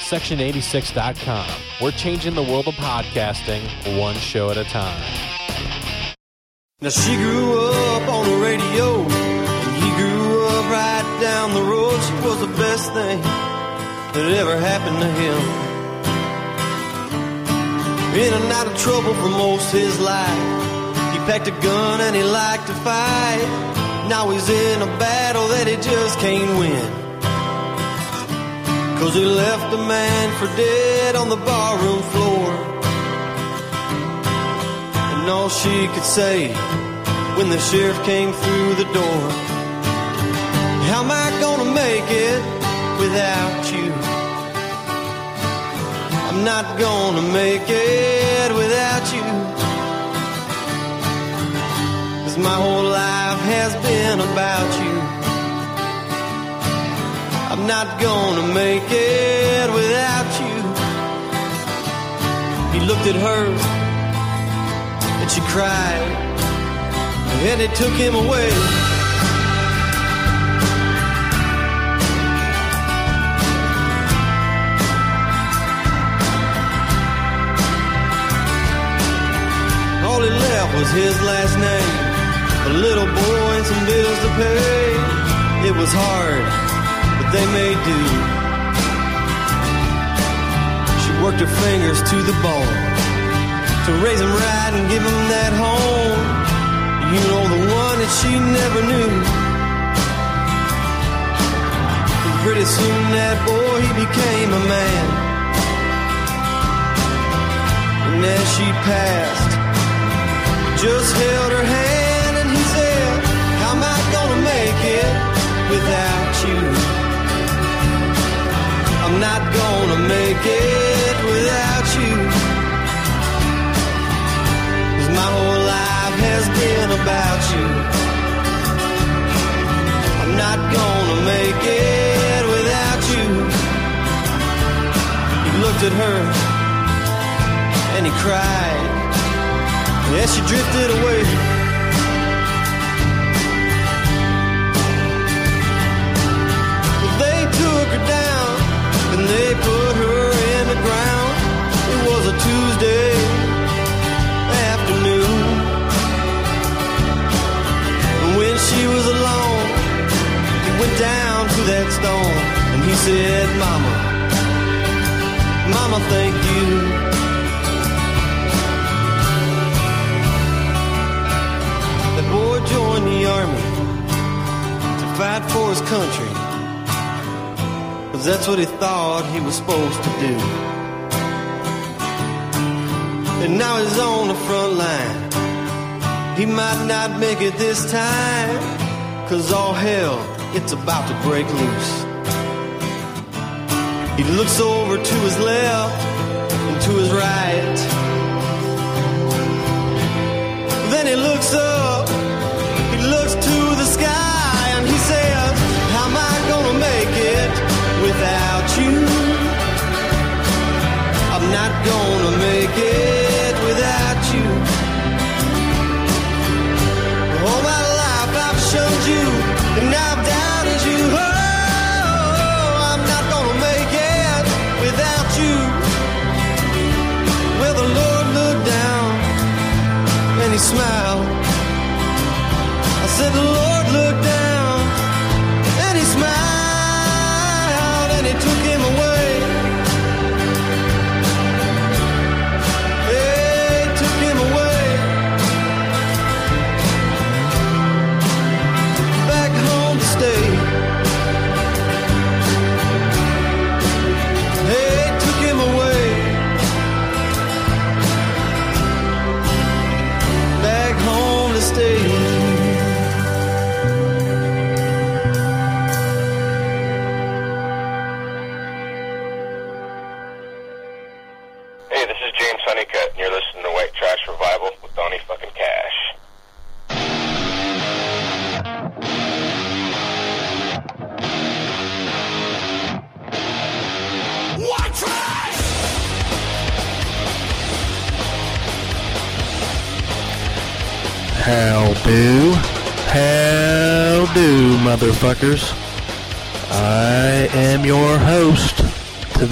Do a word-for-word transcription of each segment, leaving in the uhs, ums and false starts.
section eighty-six dot com. We're changing the world of podcasting one show at a time. Now she grew up on the radio, and he grew up right down the road. She was the best thing that ever happened to him. In and out of trouble for most his life. He packed a gun and he liked to fight. Now he's in a battle that he just can't win. Cause he left a man for dead on the barroom floor. And all she could say when the sheriff came through the door, how am I gonna make it without you? I'm not gonna make it without you. Cause my whole life has been about you. I'm not gonna make it without you. He looked at her and she cried, and it took him away. All he left was his last name, a little boy and some bills to pay. It was hard, but they made do. She worked her fingers to the bone to raise him right and give him that home. You know, the one that she never knew. And pretty soon that boy, he became a man. And as she passed, just held her hand and he said, how am I gonna make it without you? I'm not gonna make it without you. Cause my whole life has been about you. I'm not gonna make it without you. He looked at her and he cried as she drifted away. They took her down and they put her in the ground. It was a Tuesday afternoon. And when she was alone, he went down to that stone and he said, Mama, Mama, thank you. That boy joined the army to fight for his country, cause that's what he thought he was supposed to do. And now he's on the front line. He might not make it this time, cause all hell, it's about to break loose. He looks over to his left and to his right. Then he looks up, he looks to the sky, and he says, how am I gonna make it without you? I'm not gonna make it without you. All my life I've shunned you, and I've doubted you. Oh, I'm not gonna make it without you. Well, the Lord looked down and he smiled. I said the Lord looked down and he smiled, and he took him away. Hey, took him away. Back home to stay. Hey, took him away. Back home to stay. Hey, this is James Honeycutt, and you're listening to White Trash Revival with Donnie fucking Cash. White trash! How do? How do, motherfuckers? I am your host to this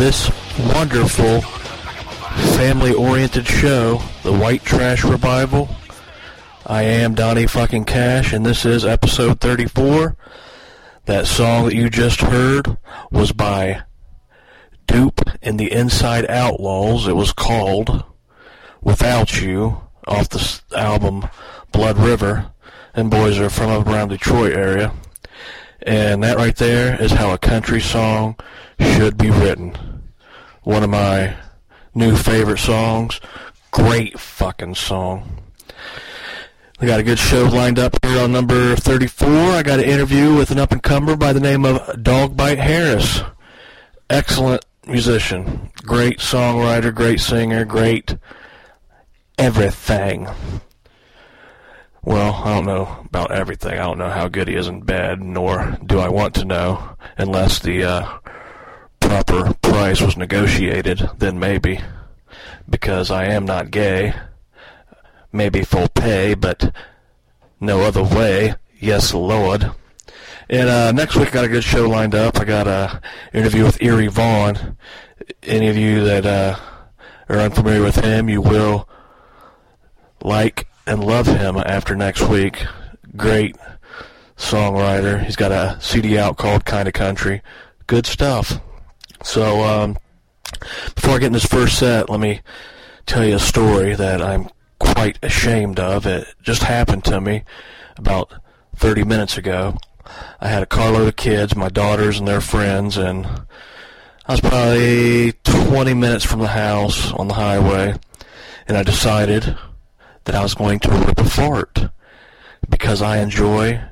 wonderful, family-oriented show, The White Trash Revival. I am Donnie fucking Cash, and this is episode thirty-four. That song that you just heard was by Dupe and the Inside Outlaws. It was called Without You, off the album Blood River. And boys are from up around Detroit area. And that right there is how a country song should be written. One of my new favorite songs. Great fucking song. We got a good show lined up here on number thirty-four. I got an interview with an up-and-comer by the name of Dogbite Harris. Excellent musician. Great songwriter, great singer, great everything. Well, I don't know about everything. I don't know how good he is in bed, nor do I want to know, unless the uh, proper price was negotiated, then maybe. Because I am not gay. Maybe full pay, but no other way. Yes, Lord. And uh, next week I got a good show lined up. I got an interview with Erie Vaughn. Any of you that uh, are unfamiliar with him, you will like and love him after next week. Great songwriter. He's got a C D out called Kinda Country. Good stuff. So, um, before I get in this first set, let me tell you a story that I'm quite ashamed of. It just happened to me about thirty minutes ago. I had a carload of kids, my daughters and their friends, and I was probably twenty minutes from the house on the highway, and I decided that I was going to rip a fart because I enjoy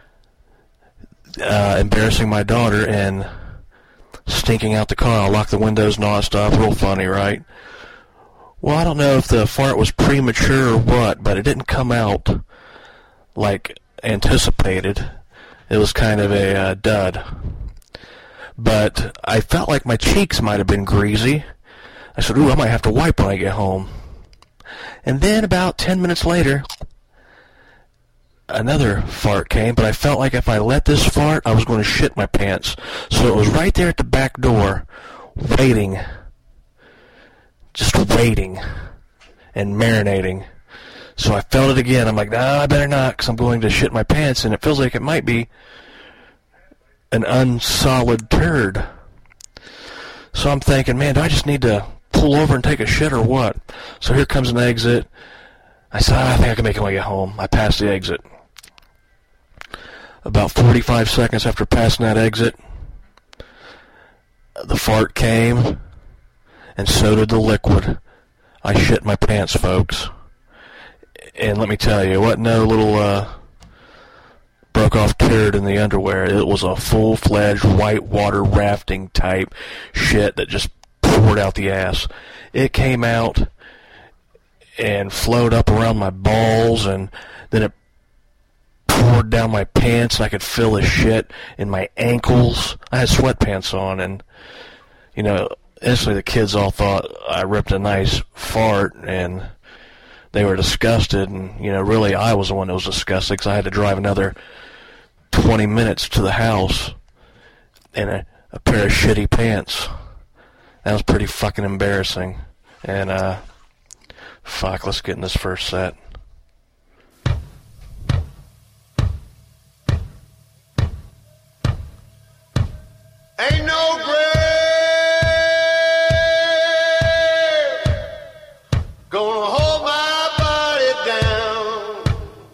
uh, embarrassing my daughter and stinking out the car. I'll lock the windows and all that stuff. Real funny, right? Well, I don't know if the fart was premature or what, but it didn't come out like anticipated. It was kind of a uh, dud. But I felt like my cheeks might have been greasy. I said, ooh, I might have to wipe when I get home. And then about ten minutes later, another fart came, but I felt like if I let this fart, I was going to shit my pants. So it was right there at the back door, waiting. Just waiting and marinating. So I felt it again. I'm like, nah, I better not, because I'm going to shit my pants, and it feels like it might be an unsolid turd. So I'm thinking, man, do I just need to pull over and take a shit or what? So here comes an exit. I said, ah, I think I can make it when I get home. I passed the exit. About forty-five seconds after passing that exit, the fart came, and so did the liquid. I shit my pants, folks. And let me tell you, it wasn't no little uh, broke-off turd in the underwear. It was a full-fledged whitewater rafting type shit that just poured out the ass. It came out and flowed up around my balls, and then it poured down my pants, and I could feel the shit in my ankles. I had sweatpants on, and, you know, instantly the kids all thought I ripped a nice fart, and they were disgusted, and, you know, really I was the one that was disgusted, because I had to drive another twenty minutes to the house in a, a pair of shitty pants. That was pretty fucking embarrassing. And, uh, fuck, let's get in this first set. Ain't no grave gonna hold my body down.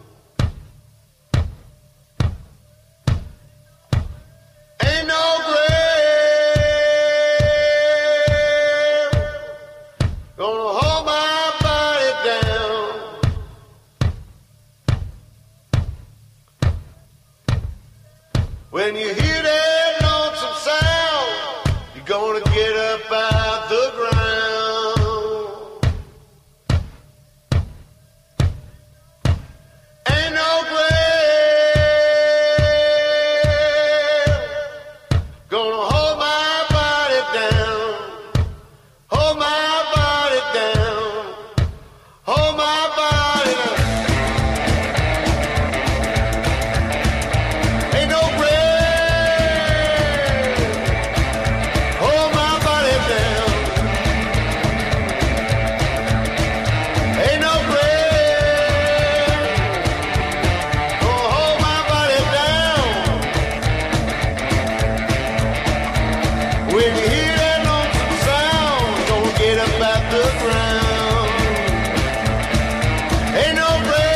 Ain't no grave gonna hold my body down. When you hear that lonesome sound, you're gonna get up out the ground. Ain't no grave gonna hold my body down. Hold my body down. Hold my body down. Ain't no grave hold my body down. When you hear that lonesome sound, don't get up out the ground. Ain't no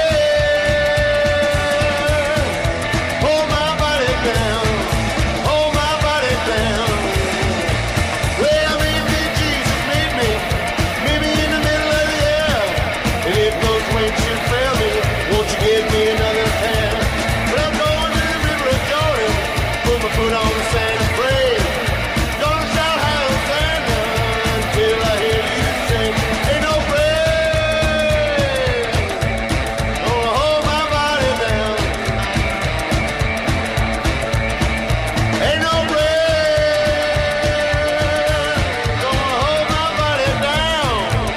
prayer. Hold my body down. Hold my body down. Well, maybe Jesus made me. Maybe in the middle of the air. And if those wings should fail me, won't you give me another hand? But I'm going to the river of Jordan. Put my foot on the sand and pray. Gonna shout Hosanna until I hear you sing. Ain't no prayer. Gonna hold my body down. Ain't no prayer. Gonna hold my body down.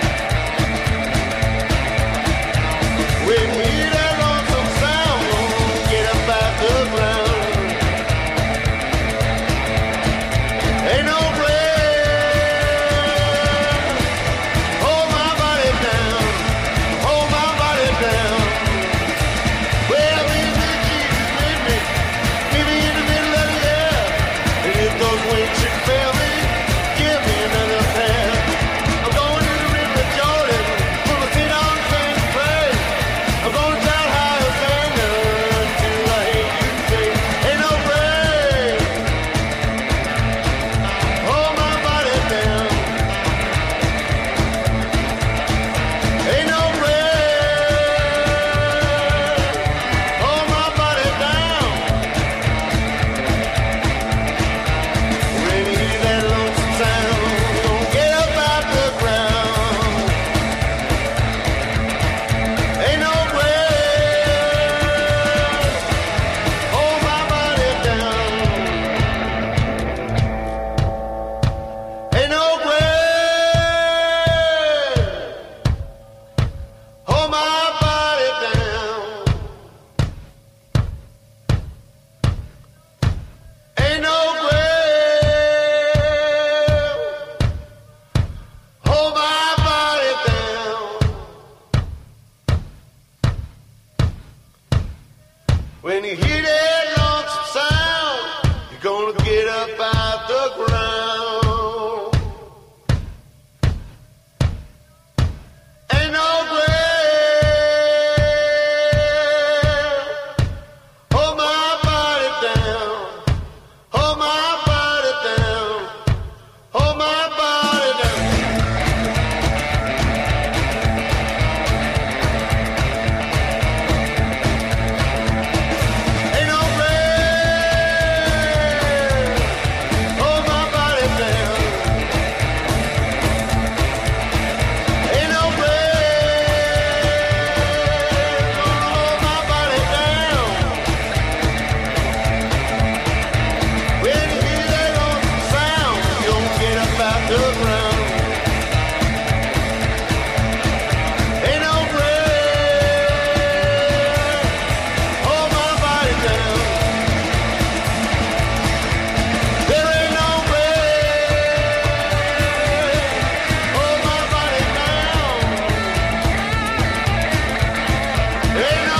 When you hear that lonesome sound, get up out the ground. Ain't no prayer. Hold my body down. Hold my body down. Well, maybe Jesus made me. Maybe in the middle of the air. And if those wings should fail me, give me another pair. I'm going to the river of Jordan. Put my feet on the sand and pray. I'm gonna shout Hosanna until I hear you say, ain't no prayer. Hold my body down. Ain't no prayer. Hold my body down. When you hear that lonesome sound, don't get up out the ground. Ain't no prayer. Hold my body down. Ain't no prayer. Hold my body down. Ain't no prayer. Hold my body down. When you hear that lonesome sound, you're gonna get up out the ground. Ain't no prayer. Hold my body down. Hold my body down. Hold my body down. Ain't no prayer. Hold my body down. Ain't no prayer. Hold my body down. When you hear that lonesome sound, you don't get up out the ground. Ain't no prayer. Hold my body down. There ain't no prayer. Hold my body down. Ain't no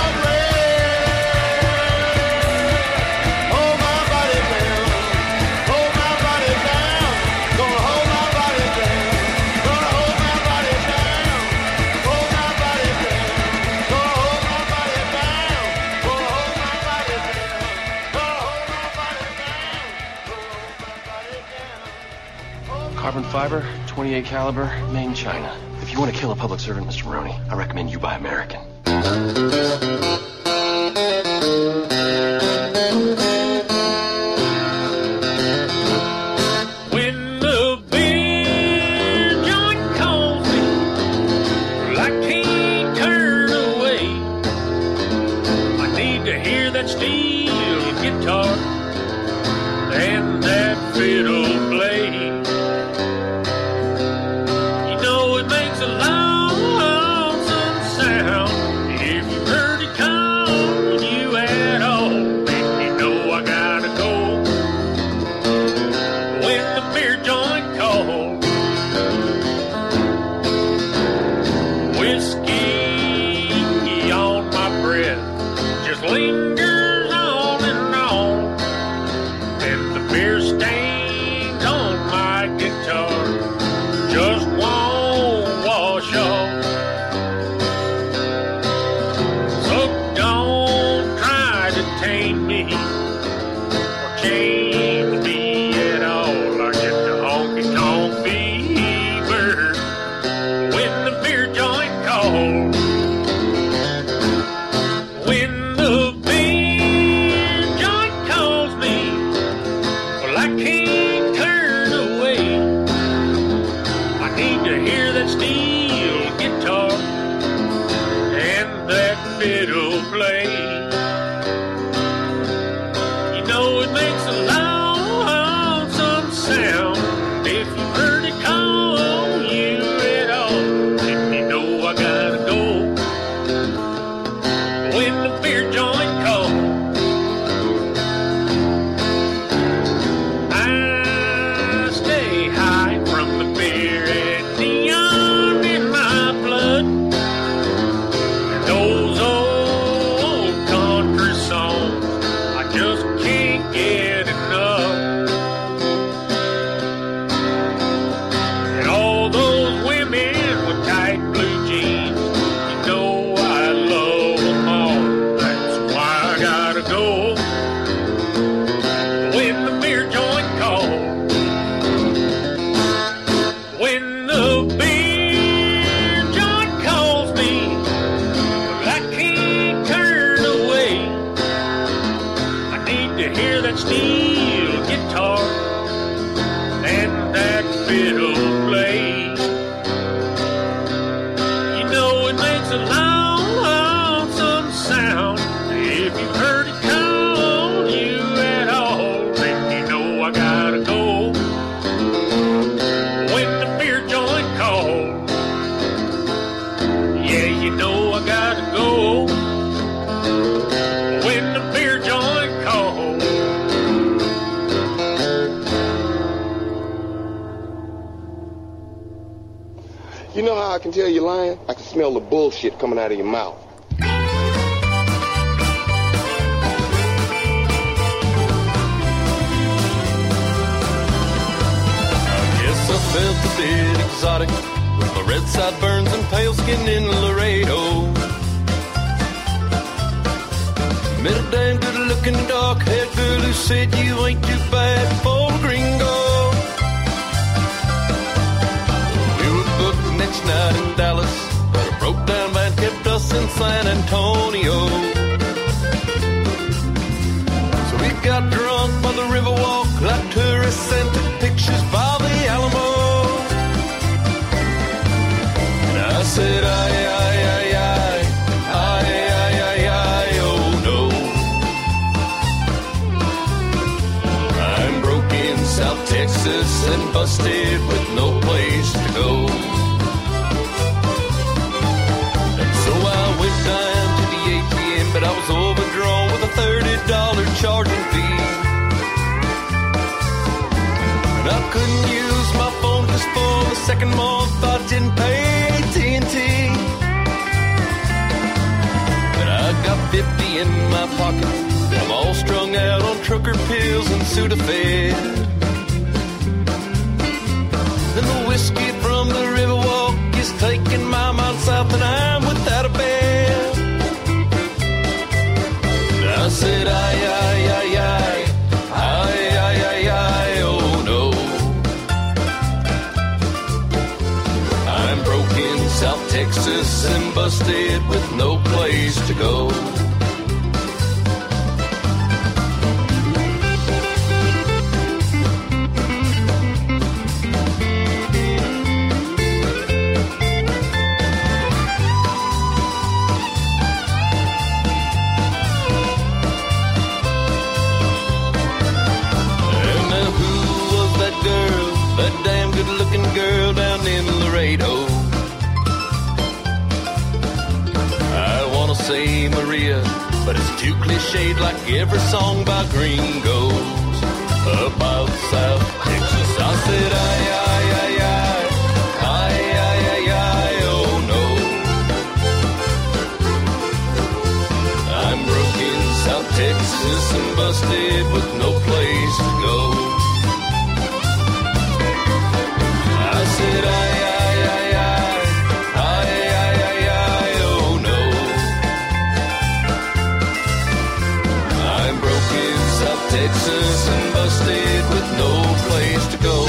prayer. Hold my body down. Hold my body down. Gonna hold my body down. Gonna hold my body down. Hold my body down. Gonna hold my body down. Gonna hold my body down. Gonna hold my body down. Gonna hold my body down. Carbon fiber, twenty-eight caliber, made in China. If you want to kill a public servant, Mister Maroney, I recommend you buy American. When the beer joint calls me, well, I can't turn away. I need to hear that steel guitar and that fiddle play. You know it makes a lonesome sound if you've heard it me high from the beer and neon in my blood. And those old country songs, I just can't get enough. And all those women with tight blue jeans, you know I love them all. That's why I gotta go when the beer joint calls. When the beer joint calls me, well, I can't turn away. I need to hear that steel guitar and that fiddle play. You know it makes a lonesome sound. If you've heard it call you at all, then you know I gotta go when the beer joint calls. Yeah, you know I gotta go when the beer joint calls. You know how I can tell you're lying? I can smell the bullshit coming out of your mouth. Yes, I felt a bit exotic with my red sideburns and pale skin in Laredo. Met a damn good-looking dark-haired girl who said you ain't too bad for a gringo. We were booked next night in Dallas, but a broke-down band kept us in San Antonio. So we got drunk by the Riverwalk like tourists and took pictures by the Alamo. And I said, aye, aye, aye, aye, aye, aye, aye, aye, oh no. I'm broke in South Texas and busted with no place to go. And so I went down to the A T M, but I was overdrawn with a thirty dollars charging fee. And I couldn't use my phone just for the second month. I didn't pay A T and T. But I got fifty in my pocket. I'm all strung out on trucker pills and Sudafed. And the whiskey from the Riverwalk is taking my mind south, and I'm without a bed. And I said, aye, aye, aye, aye, aye, aye, aye, aye, oh no. I'm broke in South Texas and busted with no place to go. That damn good-looking girl down in Laredo. I wanna say Maria, but it's too cliched like every song by Gringos about South Texas. I said, aye, aye, aye, aye, aye, aye, aye, aye, oh no. I'm broke in South Texas and busted with no place to go. I said, aye, aye, aye, aye, aye, aye, aye, aye, oh no. I'm broke in South Texas and busted with no place to go.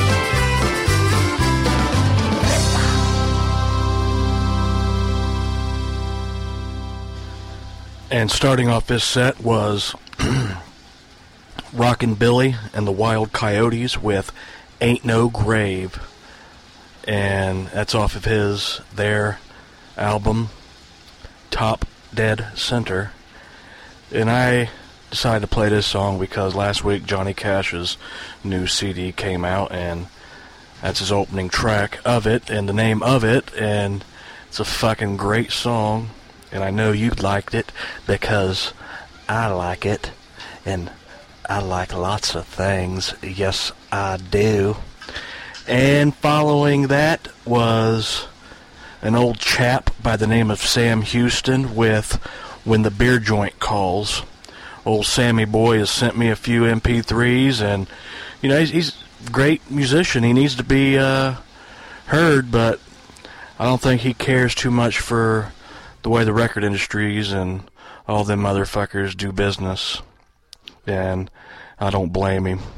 And starting off this set was Rockin' Billy and the Wild Coyotes with Ain't No Grave. And that's off of his, their album, Top Dead Center. And I decided to play this song because last week Johnny Cash's new C D came out, and that's his opening track of it, and the name of it, and it's a fucking great song, and I know you liked it because I like it, and I like lots of things. Yes, I do. And following that was an old chap by the name of Sam Houston with When the Beer Joint Calls. Old Sammy boy has sent me a few M P threes, and, you know, he's, he's a great musician. He needs to be uh, heard, but I don't think he cares too much for the way the record industries and all them motherfuckers do business. And I don't blame him.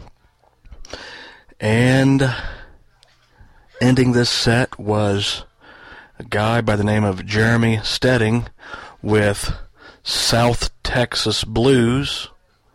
And ending this set was a guy by the name of Jeremy Stedding with South Texas Blues.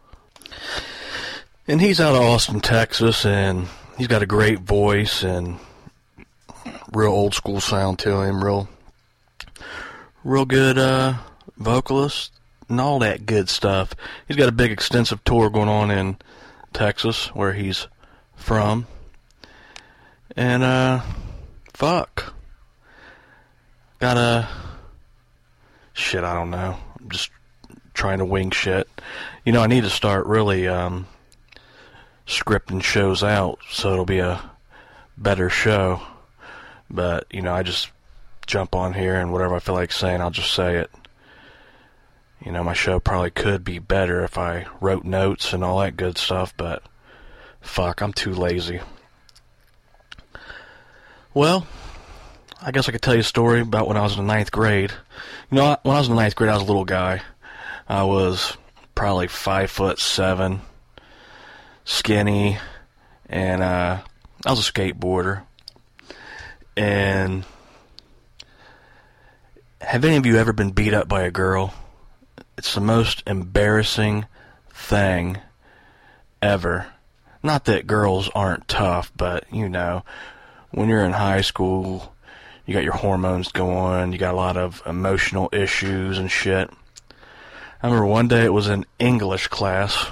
And he's out of Austin, Texas, and he's got a great voice and real old school sound to him, real real good uh, vocalist and all that good stuff. He's got a big extensive tour going on in Texas, where he's from. And, uh, fuck. Got a... Shit, I don't know. I'm just trying to wing shit. You know, I need to start really, um, scripting shows out so it'll be a better show. But, you know, I just jump on here and whatever I feel like saying, I'll just say it. You know, my show probably could be better if I wrote notes and all that good stuff, but fuck, I'm too lazy. Well, I guess I could tell you a story about when I was in the ninth grade. You know, when I was in the ninth grade, I was a little guy. I was probably five foot seven, skinny, and uh, I was a skateboarder. And have any of you ever been beat up by a girl? It's the most embarrassing thing ever. Not that girls aren't tough, but, you know, when you're in high school, you got your hormones going, you got a lot of emotional issues and shit. I remember one day it was in English class,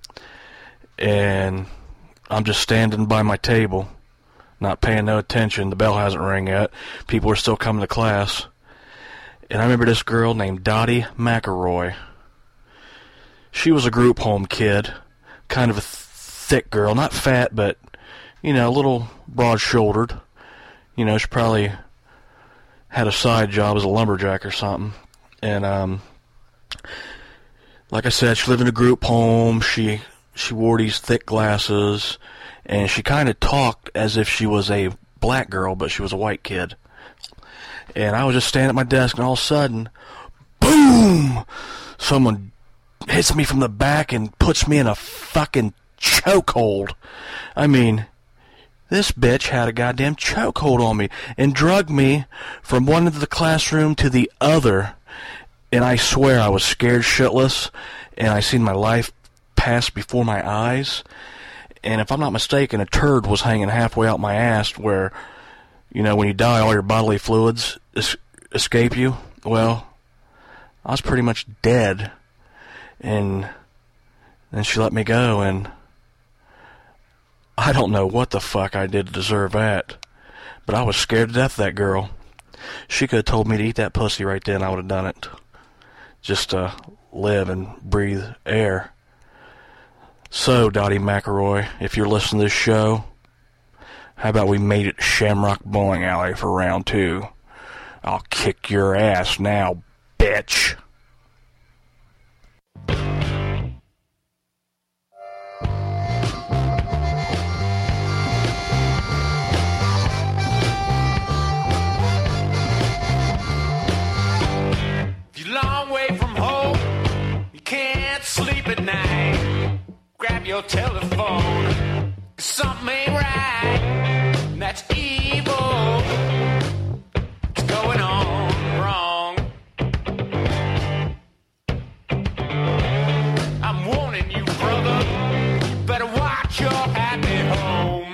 and I'm just standing by my table, not paying no attention. The bell hasn't rang yet. People are still coming to class. And I remember this girl named Dottie McElroy. She was a group home kid, kind of a th- thick girl, not fat, but, you know, a little broad-shouldered. You know, she probably had a side job as a lumberjack or something. And, um, like I said, she lived in a group home. She she wore these thick glasses, and she kind of talked as if she was a black girl, but she was a white kid. And I was just standing at my desk, and all of a sudden, boom! Someone hits me from the back and puts me in a fucking chokehold. I mean, this bitch had a goddamn chokehold on me and drugged me from one end of the classroom to the other. And I swear I was scared shitless, and I seen my life pass before my eyes. And if I'm not mistaken, a turd was hanging halfway out my ass where, you know, when you die, all your bodily fluids es- escape you. Well, I was pretty much dead. And then she let me go, and I don't know what the fuck I did to deserve that. But I was scared to death of that girl. She could have told me to eat that pussy right then, I would have done it. Just to live and breathe air. So, Dottie McElroy, if you're listening to this show, how about we made it to Shamrock Bowling Alley for round two? I'll kick your ass now, bitch. If you're a long way from home, you can't sleep at night, grab your telephone, 'cause something ain't right, and that's evil. It's going on wrong. I'm warning you, brother, you better watch your happy home.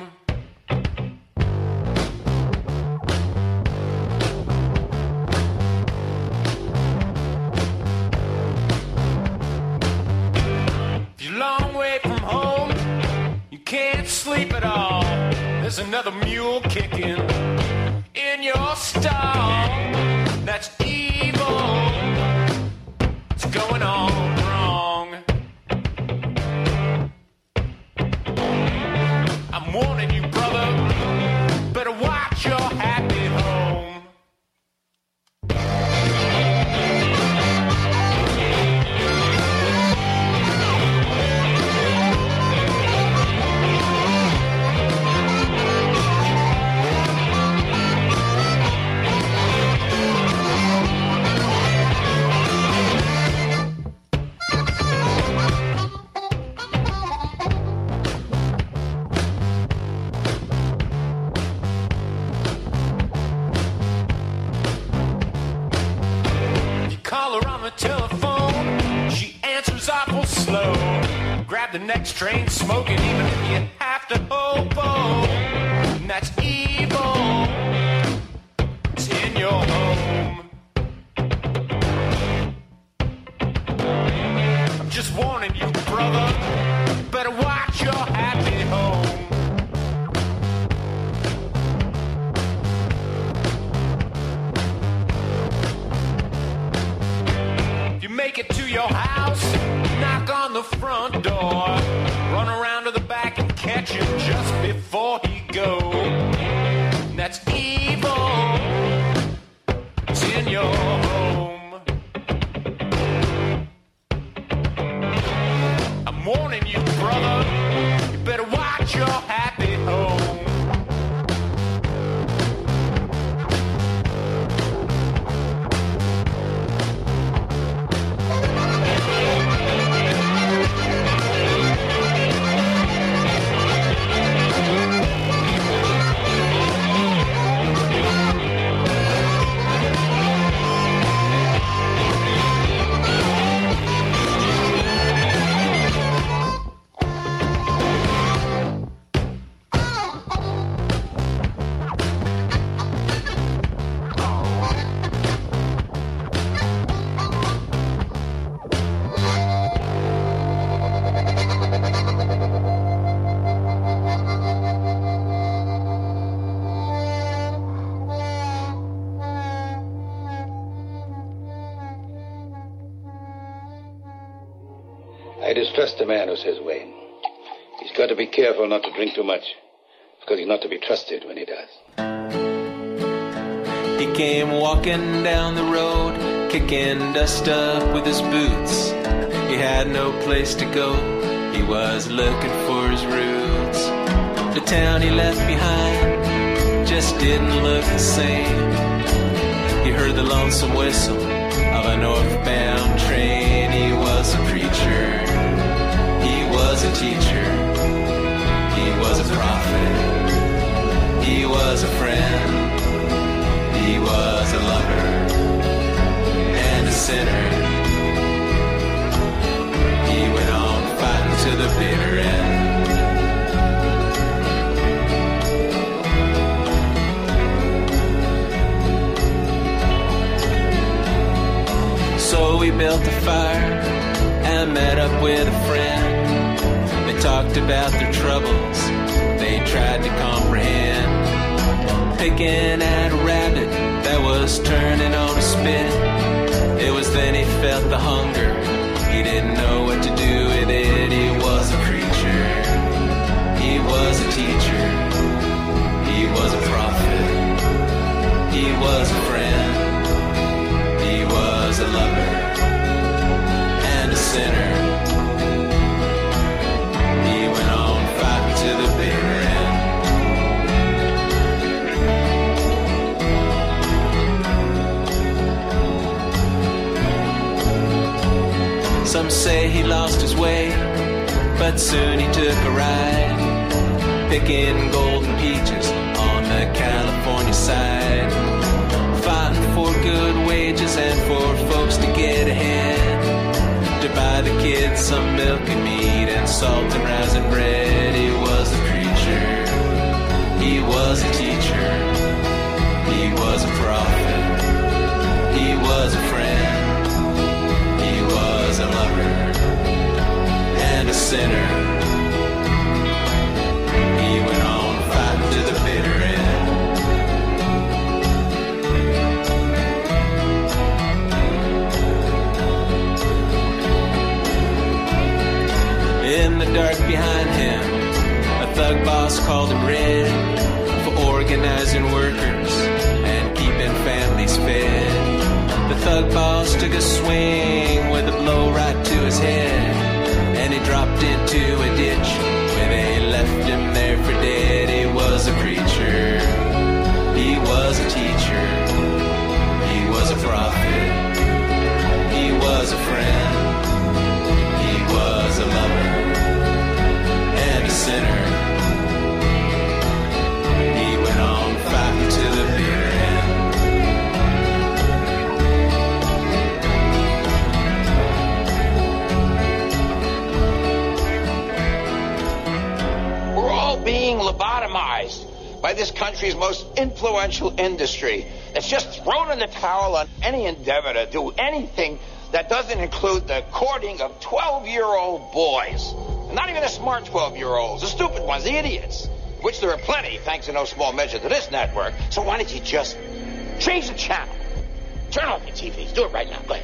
If you're a long way from home, you can't sleep at all, there's another mule kicking in your stall. That's evil. It's going on wrong. I'm warning you, brother, grab the next train smoking, even if you have to hobo. And that's evil. It's in your home. I'm just warning you, brother. Better watch your happy home. Make it to your house, knock on the front door, run around to the back and catch him just before he goes. That's evil. It's in your home. I'm warning you, brother. You better watch your happy home. I distrust a man who says Wayne. He's got to be careful not to drink too much, because he's not to be trusted when he does. He came walking down the road, kicking dust up with his boots. He had no place to go, he was looking for his roots. The town he left behind just didn't look the same. He heard the lonesome whistle of a northbound train. He was a preacher, he was a teacher, he was a prophet, he was a friend, he was a lover and a sinner. He went on fighting to the bitter end. So we built a fire and met up with a friend. They talked about their troubles, they tried to comprehend. Picking at a rabbit that was turning on a spit. It was then he felt the hunger, he didn't know what to do with it. He was a preacher, he was a teacher, he was a prophet, he was a friend, he was a lover and a sinner. He went on fighting to the bitter end. Some say he lost his way, but soon he took a ride, picking golden peaches on the California side, fighting for good wages and for folks to get ahead, to buy the kids some milk and meat and salt and rising bread. He was a preacher, he was a teacher, he was a prophet, he was a friend, he was a lover and a sinner. He went on fighting to the bitter end. In the dark behind him, a thug boss called him Red for organizing workers and keeping families fed. The thug boss took a swing with a blow right to his head, and he dropped into a ditch where they left him there for dead. He was a preacher, he was a teacher, he was a prophet, he was a friend, he was a lover and a sinner. He went on fighting to the bitter end. most influential industry that's just thrown in the towel on any endeavor to do anything that doesn't include the courting of twelve-year-old boys. And not even the smart twelve-year-olds, the stupid ones, the idiots, which there are plenty, thanks in no small measure to this network. So why don't you just change the channel? Turn off your T Vs. Do it right now. Go ahead.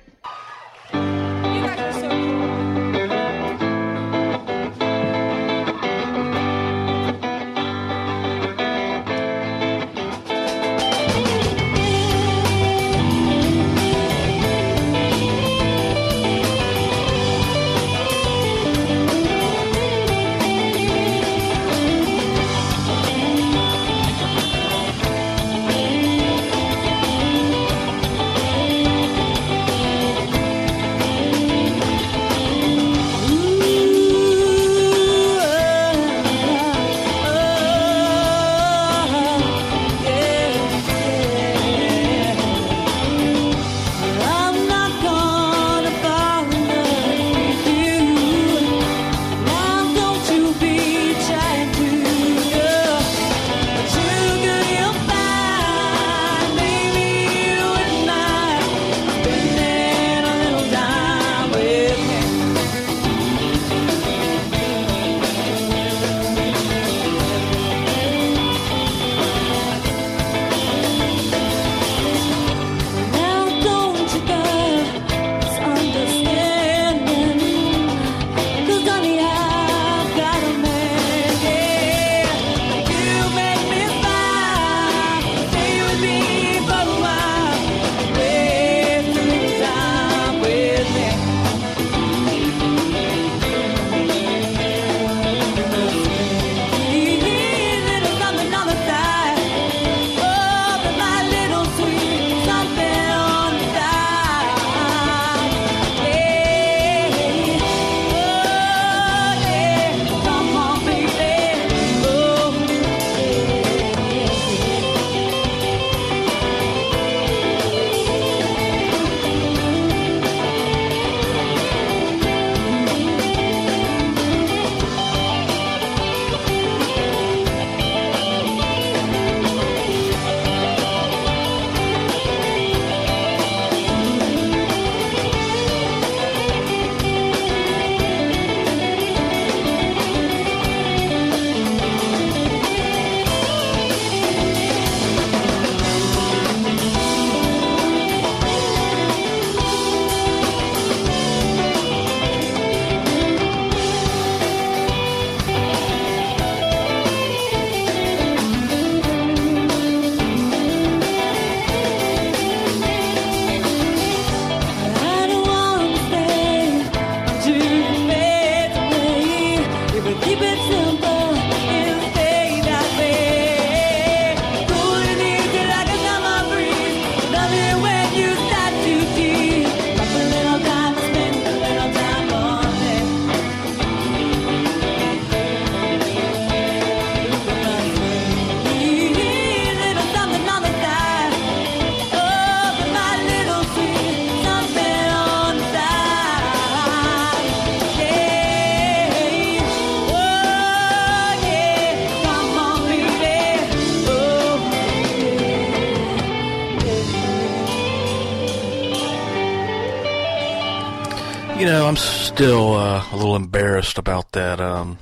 You know, I'm still uh, a little embarrassed about that um,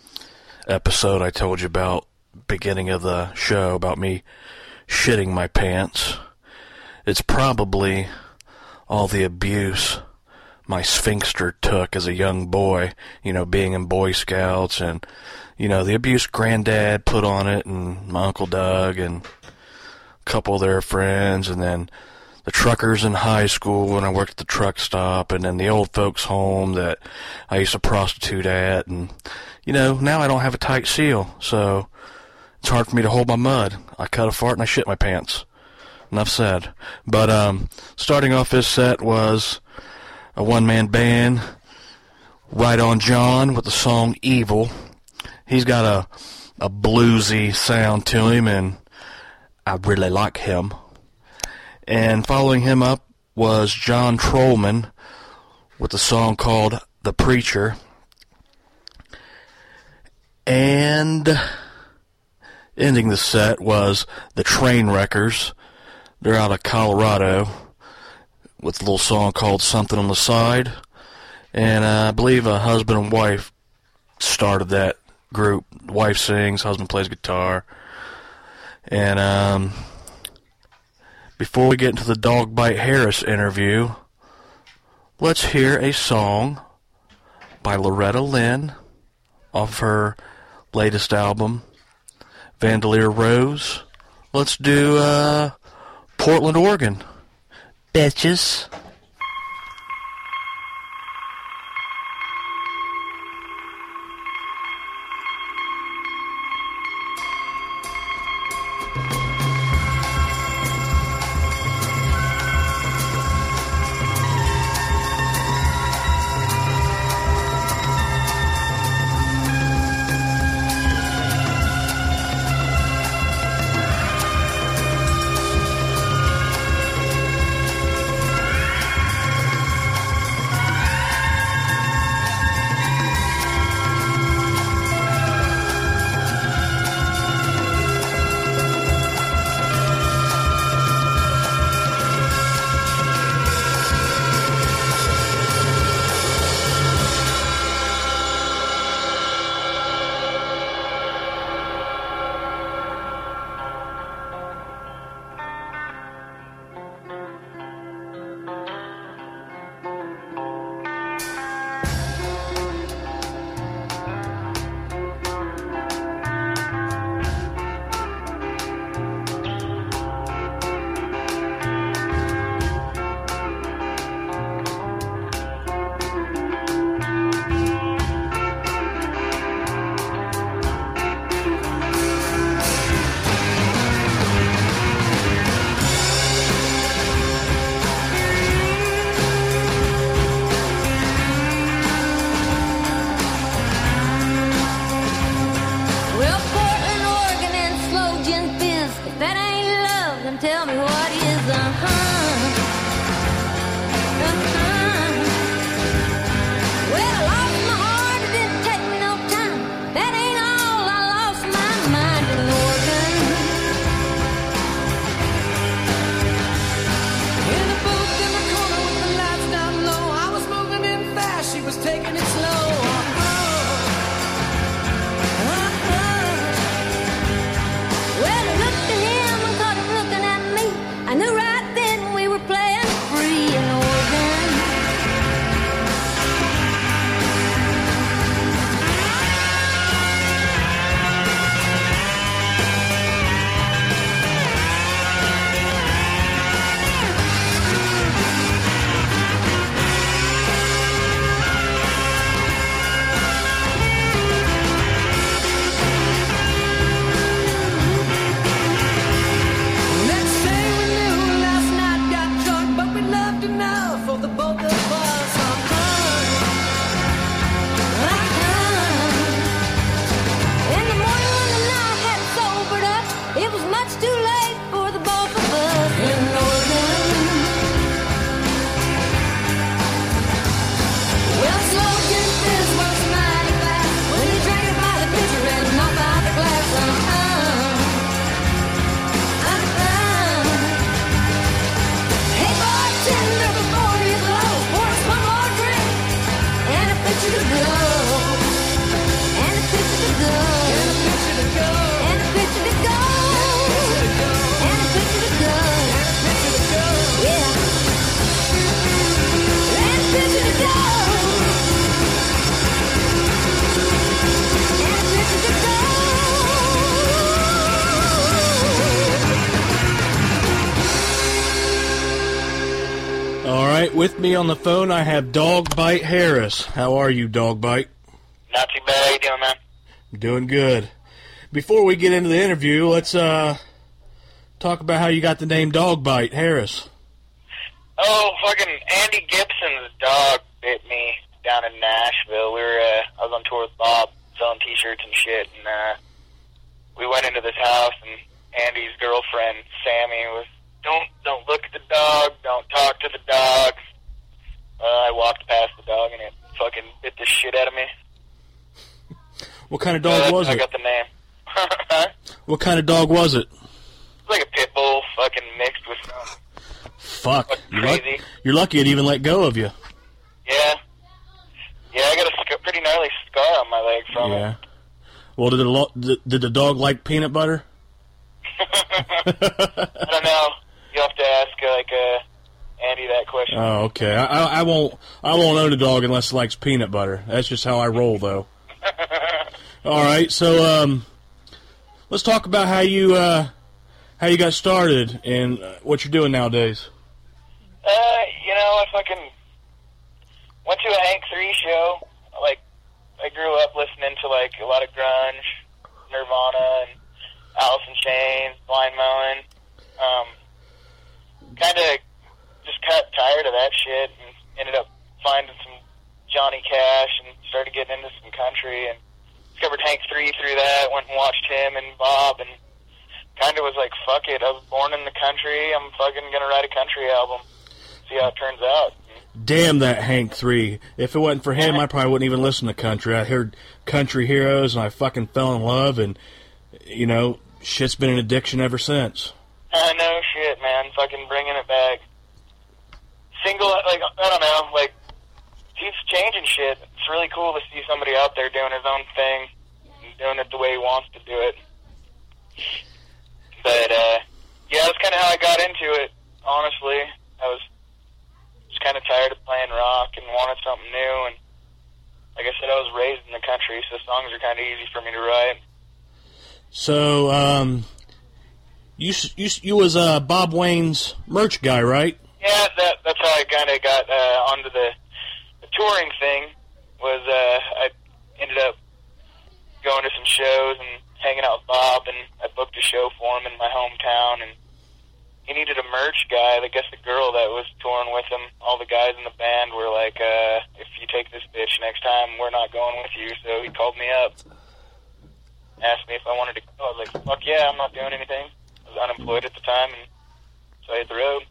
episode I told you about, beginning of the show, about me shitting my pants. It's probably all the abuse my sphincter took as a young boy, you know, being in Boy Scouts, and, you know, the abuse Granddad put on it, and my Uncle Doug, and a couple of their friends, and then the truckers in high school when I worked at the truck stop, and then the old folks home that I used to prostitute at, and, you know, now I don't have a tight seal, so it's hard for me to hold my mud. I cut a fart and I shit my pants. Enough said. But, um, starting off this set was a one-man band, Right On John, with the song Evil. He's got a, a bluesy sound to him, and I really like him. And following him up was John Trollman with a song called The Preacher. And ending the set was the Trainwreckers. They're out of Colorado with a little song called Something on the Side. And uh, I believe a husband and wife started that group. The wife sings, husband plays guitar. And um, before we get into the Dog Bite Harris interview, let's hear a song by Loretta Lynn off her latest album, Vandalier Rose. Let's do uh, Portland, Oregon. Bitches. With me on the phone, I have Dog Bite Harris. How are you, Dog Bite? Not too bad. How you doing, man? Doing good. Before we get into the interview, let's uh talk about how you got the name Dog Bite Harris. Oh, fucking Andy Gibson's dog bit me down in Nashville. We were, uh, I was on tour with Bob, selling T-shirts and shit, and uh, we went into this house, and Andy's girlfriend, Sammy, was, don't, don't look at the dog, don't talk to the dog. Uh, I walked past the dog, and it fucking bit the shit out of me. What kind of dog uh, was I it? got the name. What kind of dog was it? It's like a pit bull, fucking mixed with some. Fuck. You're, luck- Crazy. you're lucky it even let go of you. Yeah. Yeah, I got a sc- pretty gnarly scar on my leg from Yeah. it. Well, did the, lo- did, did the dog like peanut butter? I don't know. You have to ask, uh, like, uh, Andy that question. Oh, okay. I, I, I won't. I won't own a dog unless it likes peanut butter. That's just how I roll, though. All right. So, um, let's talk about how you uh, how you got started and what you're doing nowadays. Uh, you know, I fucking went to a Hank three show. Like, I grew up listening to, like, a lot of grunge, Nirvana, and Alice in Chains, Blind Melon. Um, kind of just got tired of that shit and ended up finding some Johnny Cash and started getting into some country and discovered Hank three through that, went and watched him and Bob and kind of was like, fuck it, I was born in the country, I'm fucking going to write a country album, see how it turns out. Damn that Hank three. If it wasn't for him, I probably wouldn't even listen to country. I heard Country Heroes and I fucking fell in love and, you know, shit's been an addiction ever since. I know shit, man, fucking bringing it back. Single, like, I don't know, like, he's changing shit. It's really cool to see somebody out there doing his own thing, and doing it the way he wants to do it. But, uh, yeah, that's kind of how I got into it, honestly. I was just kind of tired of playing rock and wanted something new, and like I said, I was raised in the country, so songs are kind of easy for me to write. So, um, you you you was uh, Bob Wayne's merch guy, right? Yeah, that that's how I kind of got uh, onto the, the touring thing. Was uh, I ended up going to some shows and hanging out with Bob, and I booked a show for him in my hometown, and he needed a merch guy. I guess the girl that was touring with him, all the guys in the band were like, uh, if you take this bitch next time, we're not going with you. So he called me up, asked me if I wanted to go. I was like, fuck yeah, I'm not doing anything. I was unemployed at the time, and so I hit the road.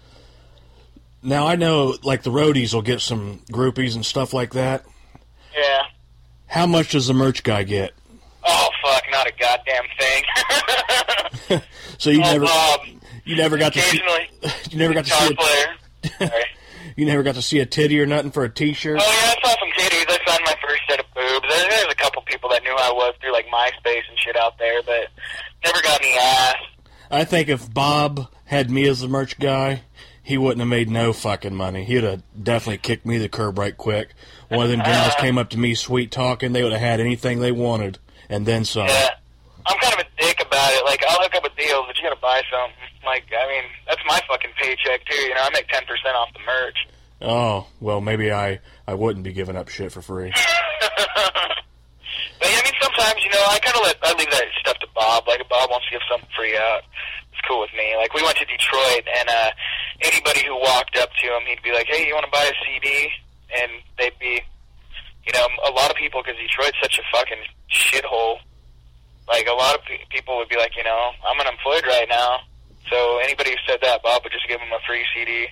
Now, I know, like, the roadies will get some groupies and stuff like that. Yeah. How much does the merch guy get? Oh, fuck, not a goddamn thing. So you oh, never Bob. you never got to see, Occasionally. you never got to see Guitar a, player. Sorry. you never got to see a titty or nothing for a T-shirt? Oh, yeah, I saw some titties. I signed my first set of boobs. There, there's a couple people that knew who I was through, like, MySpace and shit out there, but never got any ass. I think if Bob had me as the merch guy, he wouldn't have made no fucking money. He'd have definitely kicked me the curb right quick. One of them gals came up to me sweet talking. They would have had anything they wanted, and then some. Yeah. I'm kind of a dick about it. Like, I'll hook up with deals, but you gotta buy something. Like, I mean, that's my fucking paycheck, too. You know, I make ten percent off the merch. Oh, well, maybe I, I wouldn't be giving up shit for free. But, yeah, I mean, sometimes, you know, I kind of let, I leave that stuff to Bob. Like, if Bob wants to give something free out, it's cool with me. Like, we went to Detroit, and uh, anybody who walked up to him, he'd be like, hey, you want to buy a C D? And they'd be, you know, a lot of people, because Detroit's such a fucking shithole, like, a lot of pe- people would be like, you know, I'm unemployed right now. So anybody who said that, Bob would just give him a free C D.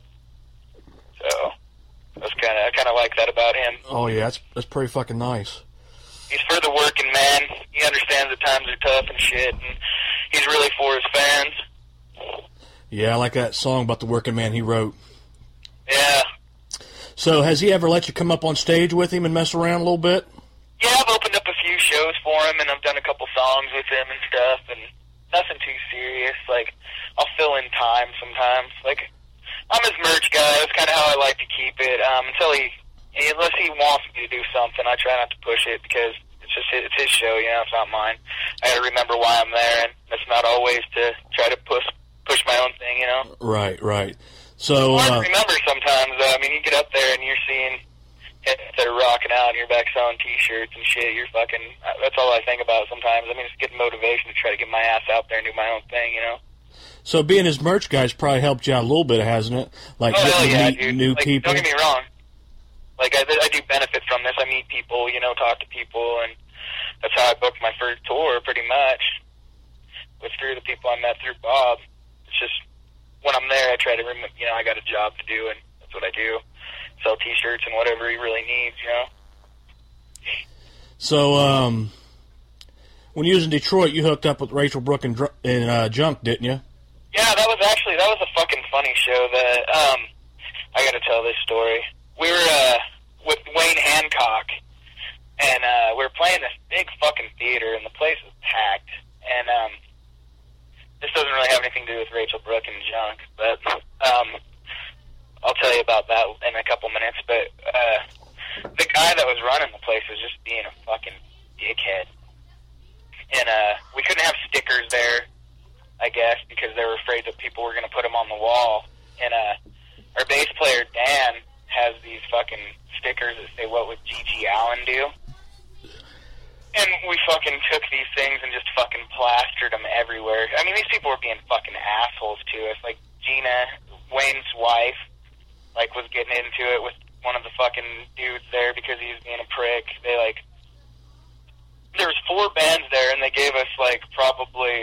So that's kind of, I kind of like that about him. Oh, yeah, that's, that's pretty fucking nice. He's for the working man. He understands that times are tough and shit, and he's really for his fans. Yeah, I like that song about the working man he wrote. Yeah. So has he ever let you come up on stage with him and mess around a little bit? Yeah, I've opened up a few shows for him, and I've done a couple songs with him and stuff, and nothing too serious. Like, I'll fill in time sometimes. Like, I'm his merch guy. That's kind of how I like to keep it. Um, until he, unless he wants me to do something, I try not to push it because it's just his, it's his show, you know, it's not mine. I gotta remember why I'm there, and it's not always to try to push push my own thing, you know. Right, right. So, It's hard uh, to remember sometimes, though. I mean, you get up there and you're seeing hits that are rocking out, and you're back selling T-shirts and shit. You're fucking, that's all I think about sometimes. I mean, it's getting motivation to try to get my ass out there and do my own thing, you know. so being his merch guy's probably helped you out a little bit, hasn't it? Like, Oh, hell getting to yeah, meet dude. new like, people. Don't get me wrong. Like, I, I do benefit from this. I meet people, you know, talk to people, and that's how I booked my first tour, pretty much, was through the people I met through Bob. It's just, when I'm there, I try to remember, you know, I got a job to do, and that's what I do. Sell T-shirts and whatever he really needs, you know. So, um, when you was in Detroit, you hooked up with Rachel Brooke and, Dr- and uh, Junk, didn't you? Yeah, that was actually, that was a fucking funny show. That, um, I gotta tell this story. We were, uh, with Wayne Hancock, and, uh, we were playing this big fucking theater, and the place was packed, and, um, this doesn't really have anything to do with Rachel Brooke and Junk, but, um, I'll tell you about that in a couple minutes, but, uh, the guy that was running the place was just being a fucking dickhead. And, uh, we couldn't have stickers there, I guess, because they were afraid that people were going to put them on the wall. And, uh, our bass player, Dan, has these fucking stickers that say, "What would G G Allen do?" And we fucking took these things and just fucking plastered them everywhere. I mean, these people were being fucking assholes to us. Like, Gina, Wayne's wife, like, was getting into it with one of the fucking dudes there because he was being a prick. They, like, there was four bands there, and they gave us, like, probably,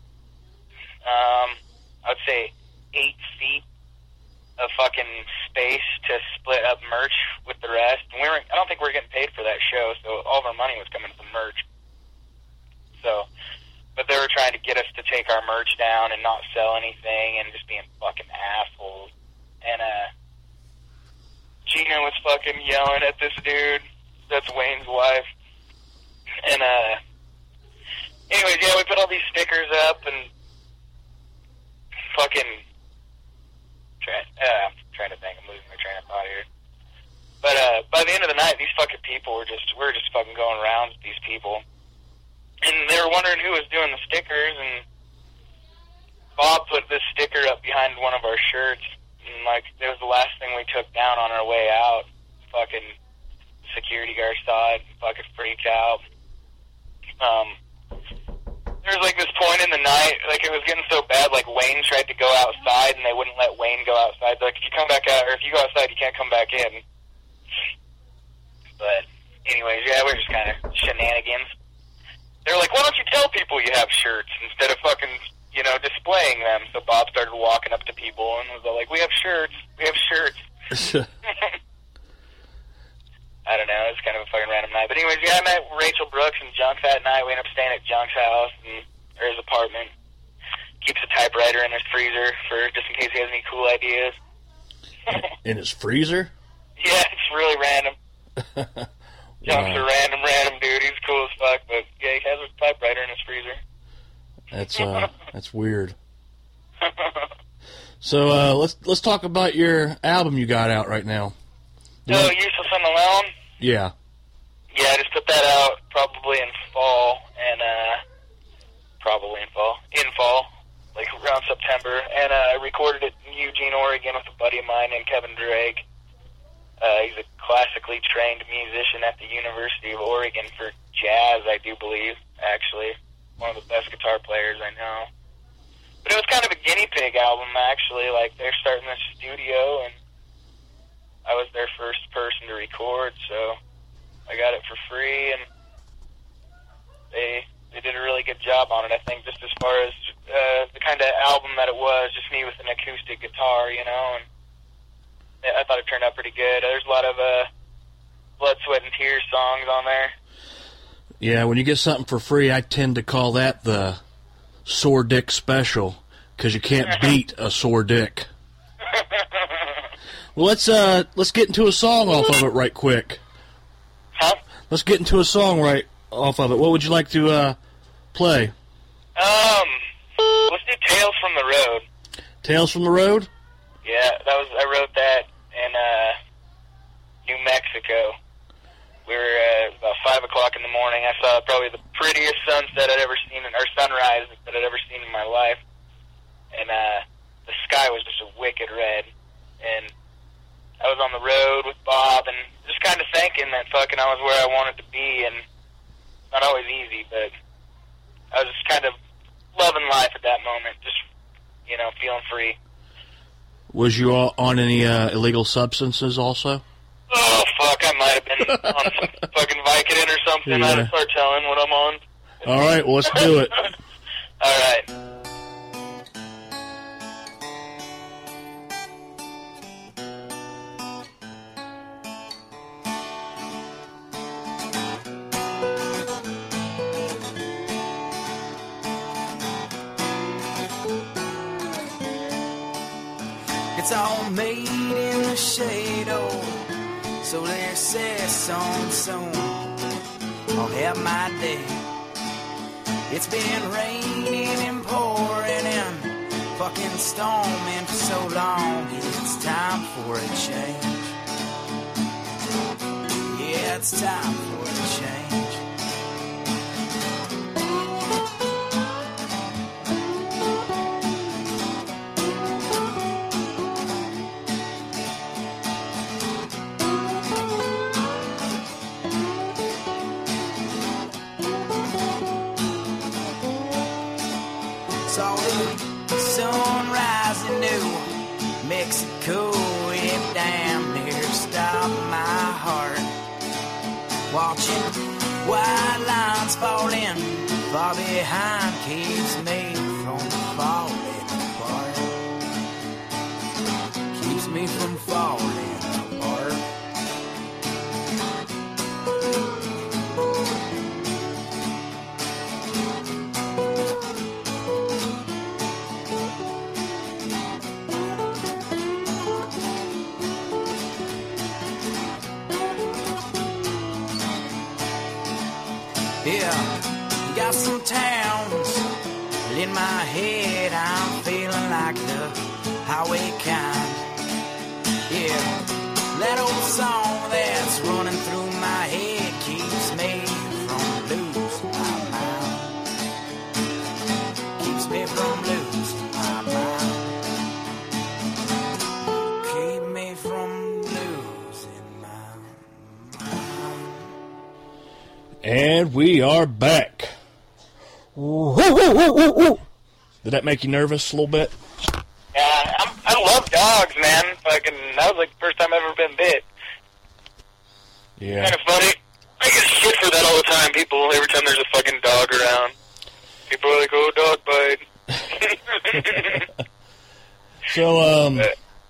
um, I would say eight feet of fucking space to split up merch with the rest. And we weren't, I don't think we were getting paid for that show, so all of our money was coming from merch. So, but they were trying to get us to take our merch down and not sell anything and just being fucking assholes. And, uh, Gina was fucking yelling at this dude. That's Wayne's wife. And, uh, anyways, yeah, we put all these stickers up and fucking, try, uh, I'm trying to think, I'm losing my train of thought here. But, uh, by the end of the night, these fucking people were just, we were just fucking going around with these people. And they were wondering who was doing the stickers, and Bob put this sticker up behind one of our shirts. And, like, it was the last thing we took down on our way out. Fucking security guard saw it and fucking freaked out. Um, there was, like, this point in the night, like, it was getting so bad, like, Wayne tried to go outside, and they wouldn't let Wayne go outside. They're like, if you come back out, or if you go outside, you can't come back in. But, anyways, yeah, we're just kind of shenanigans. They were like, why don't you tell people you have shirts instead of fucking, you know, displaying them? So Bob started walking up to people and was like, we have shirts, we have shirts. I don't know, it's kind of a fucking random night. But anyways, yeah, I met Rachel Brooks and Junk that night. We ended up staying at Junk's house, and, or his apartment. Keeps a typewriter in his freezer for just in case he has any cool ideas. In his freezer? Yeah, it's really random. Junk's Wow. a random, random dude. He's cool as fuck, but yeah, he has a typewriter in his freezer. That's uh, that's weird. So uh, let's let's talk about your album you got out right now. No, Useless and Alone? Yeah. Yeah, I just put that out probably in fall, and uh, probably in fall, in fall, like around September, and uh, I recorded it in Eugene, Oregon with a buddy of mine named Kevin Drake. Uh, he's a classically trained musician at the University of Oregon for jazz, I do believe, actually. One of the best guitar players I know. But it was kind of a guinea pig album, actually. Like, they're starting this studio, and I was their first person to record, so I got it for free, and they they did a really good job on it, I think, just as far as uh, the kind of album that it was, just me with an acoustic guitar, you know, and I thought it turned out pretty good. There's a lot of uh, Blood, Sweat, and Tears songs on there. Yeah, when you get something for free, I tend to call that the sore dick special, because you can't beat a sore dick. Well, let's uh, let's get into a song off of it right quick. Huh? Let's get into a song right off of it. What would you like to uh, play? Um, let's do Tales from the Road. Tales from the Road? Yeah, that was I wrote that in uh, New Mexico. We were uh, about five o'clock in the morning. I saw probably the prettiest sunset I'd ever seen, or sunrise that I'd ever seen in my life. And uh, the sky was just a wicked red. And I was on the road with Bob, and just kind of thinking that fucking I was where I wanted to be, and not always easy, but I was just kind of loving life at that moment, just, you know, feeling free. Was you all on any uh, illegal substances also? Oh, fuck, I might have been on some fucking Vicodin or something. Yeah. I had to start telling what I'm on. All right, well, let's do it. All right. It's all made in the shade, oh, so there says so-and-so. I'll have my day. It's been raining and pouring and fucking storming for so long. It's time for a change. Yeah, it's time for a change. Saw the sunrise in New Mexico. It damn near stopped my heart. Watching white lines falling far behind keeps me from falling apart. Keeps me from falling apart. Yeah, got some towns in my head. I'm feeling like the highway kind. Yeah, that old song that's running through my head keeps me from losing my mind. Keeps me from losing my mind. Keep me from losing my mind. And we are back. Did that make you nervous a little bit? Yeah, I'm, I love dogs, man. Fucking, that was like the first time I've ever been bit. Yeah. Kind of funny. I get shit for that all the time. People, every time there's a fucking dog around, people are like, "Oh, dog bite." So, um,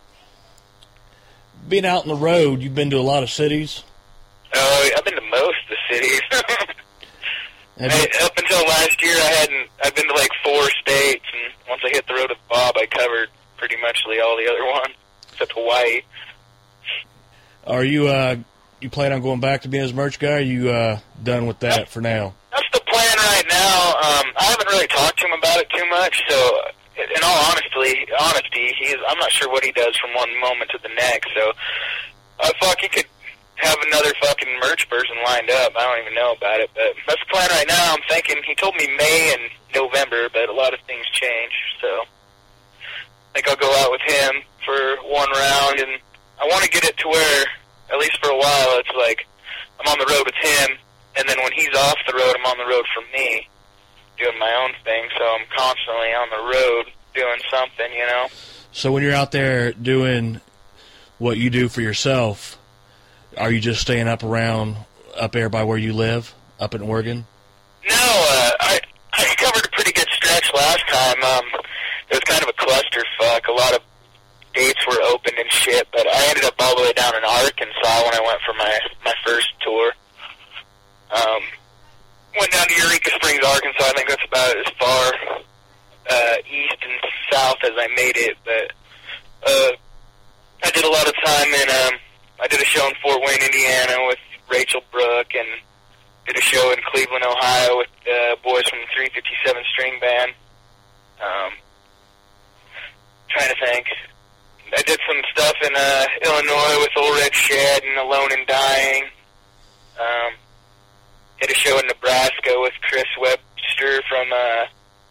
being out on the road, you've been to a lot of cities. Oh, uh, I've been to most of the cities. I, up until last year, I hadn't. I've been to like four states, and once I hit the road with Bob, I covered pretty much all the other ones, except Hawaii. Are you uh, you plan on going back to being his merch guy? Or are you uh, done with that that's, for now? That's the plan right now. Um, I haven't really talked to him about it too much, so in all honesty, honesty, he's. I'm not sure what he does from one moment to the next. So, uh, fuck, he could have another fucking merch person lined up. I don't even know about it, but that's the plan right now. I'm thinking, he told me May and November, but a lot of things change, so I think I'll go out with him for one round, and I want to get it to where, at least for a while, it's like I'm on the road with him, and then when he's off the road, I'm on the road for me, doing my own thing, so I'm constantly on the road doing something, you know? So when you're out there doing what you do for yourself, are you just staying up around, up there by where you live, up in Oregon? No, uh, I I covered a pretty good stretch last time. Um, it was kind of a clusterfuck. A lot of dates were open and shit, but I ended up all the way down in Arkansas when I went for my, my first tour. Um, went down to Eureka Springs, Arkansas. I think that's about as far uh, east and south as I made it, but uh, I did a lot of time in... Um, I did a show in Fort Wayne, Indiana with Rachel Brooke, and did a show in Cleveland, Ohio with the uh, boys from the three fifty-seven String Band. Um, trying to think. I did some stuff in uh, Illinois with Old Red Shed and Alone and Dying. Um, did a show in Nebraska with Chris Webster from uh,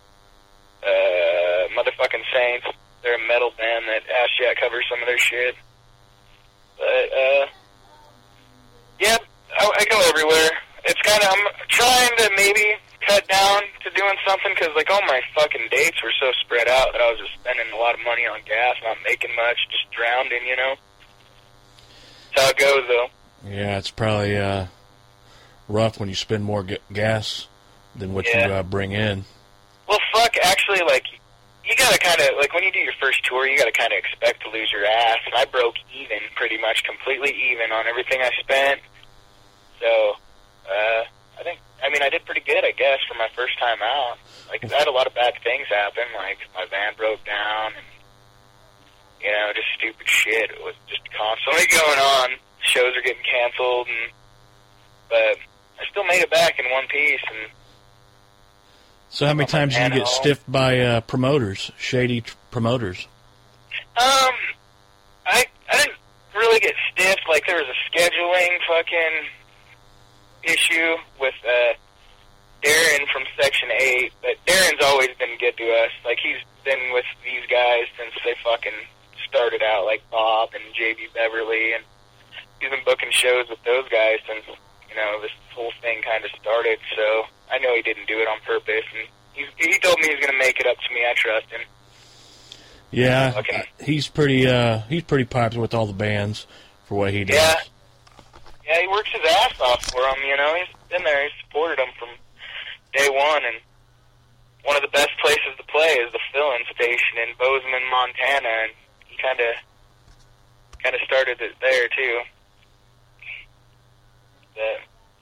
uh, Motherfucking Saints. They're a metal band that Ash Jack covers some of their shit. But, uh, yeah, I, I go everywhere. It's kind of, I'm trying to maybe cut down to doing something, because, like, all my fucking dates were so spread out that I was just spending a lot of money on gas, not making much, just drowning, you know? That's how it goes, though. Yeah, it's probably uh, rough when you spend more g- gas than what Yeah. you uh, bring in. Well, fuck, actually, like, you gotta kind of, like, when you do your first tour, you gotta kind of expect to lose your ass, and I broke even, pretty much completely even on everything I spent. So, uh, I think, I mean, I did pretty good, I guess, for my first time out. Like, I had a lot of bad things happen, like, my van broke down, and You know, just stupid shit. It was just constantly going on. Shows are getting canceled, and but I still made it back in one piece. And so, how many times did you get stiffed by uh, promoters, shady t- promoters? Um, I I didn't really get stiffed. Like, there was a scheduling fucking issue with uh, Darren from Section eight, but Darren's always been good to us. Like, he's been with these guys since they fucking started out, like Bob and J B Beverly, and he's been booking shows with those guys since, you know, this whole thing kind of started. So I know he didn't do it on purpose, and he, he told me he's going to make it up to me. I trust him. Yeah, okay. uh, he's pretty. Uh, he's pretty popular with all the bands for what he does. Yeah, yeah, he works his ass off for them. You know, he's been there. He's supported them from day one, and one of the best places to play is the fill-in station in Bozeman, Montana, and he kind of kind of started it there too. But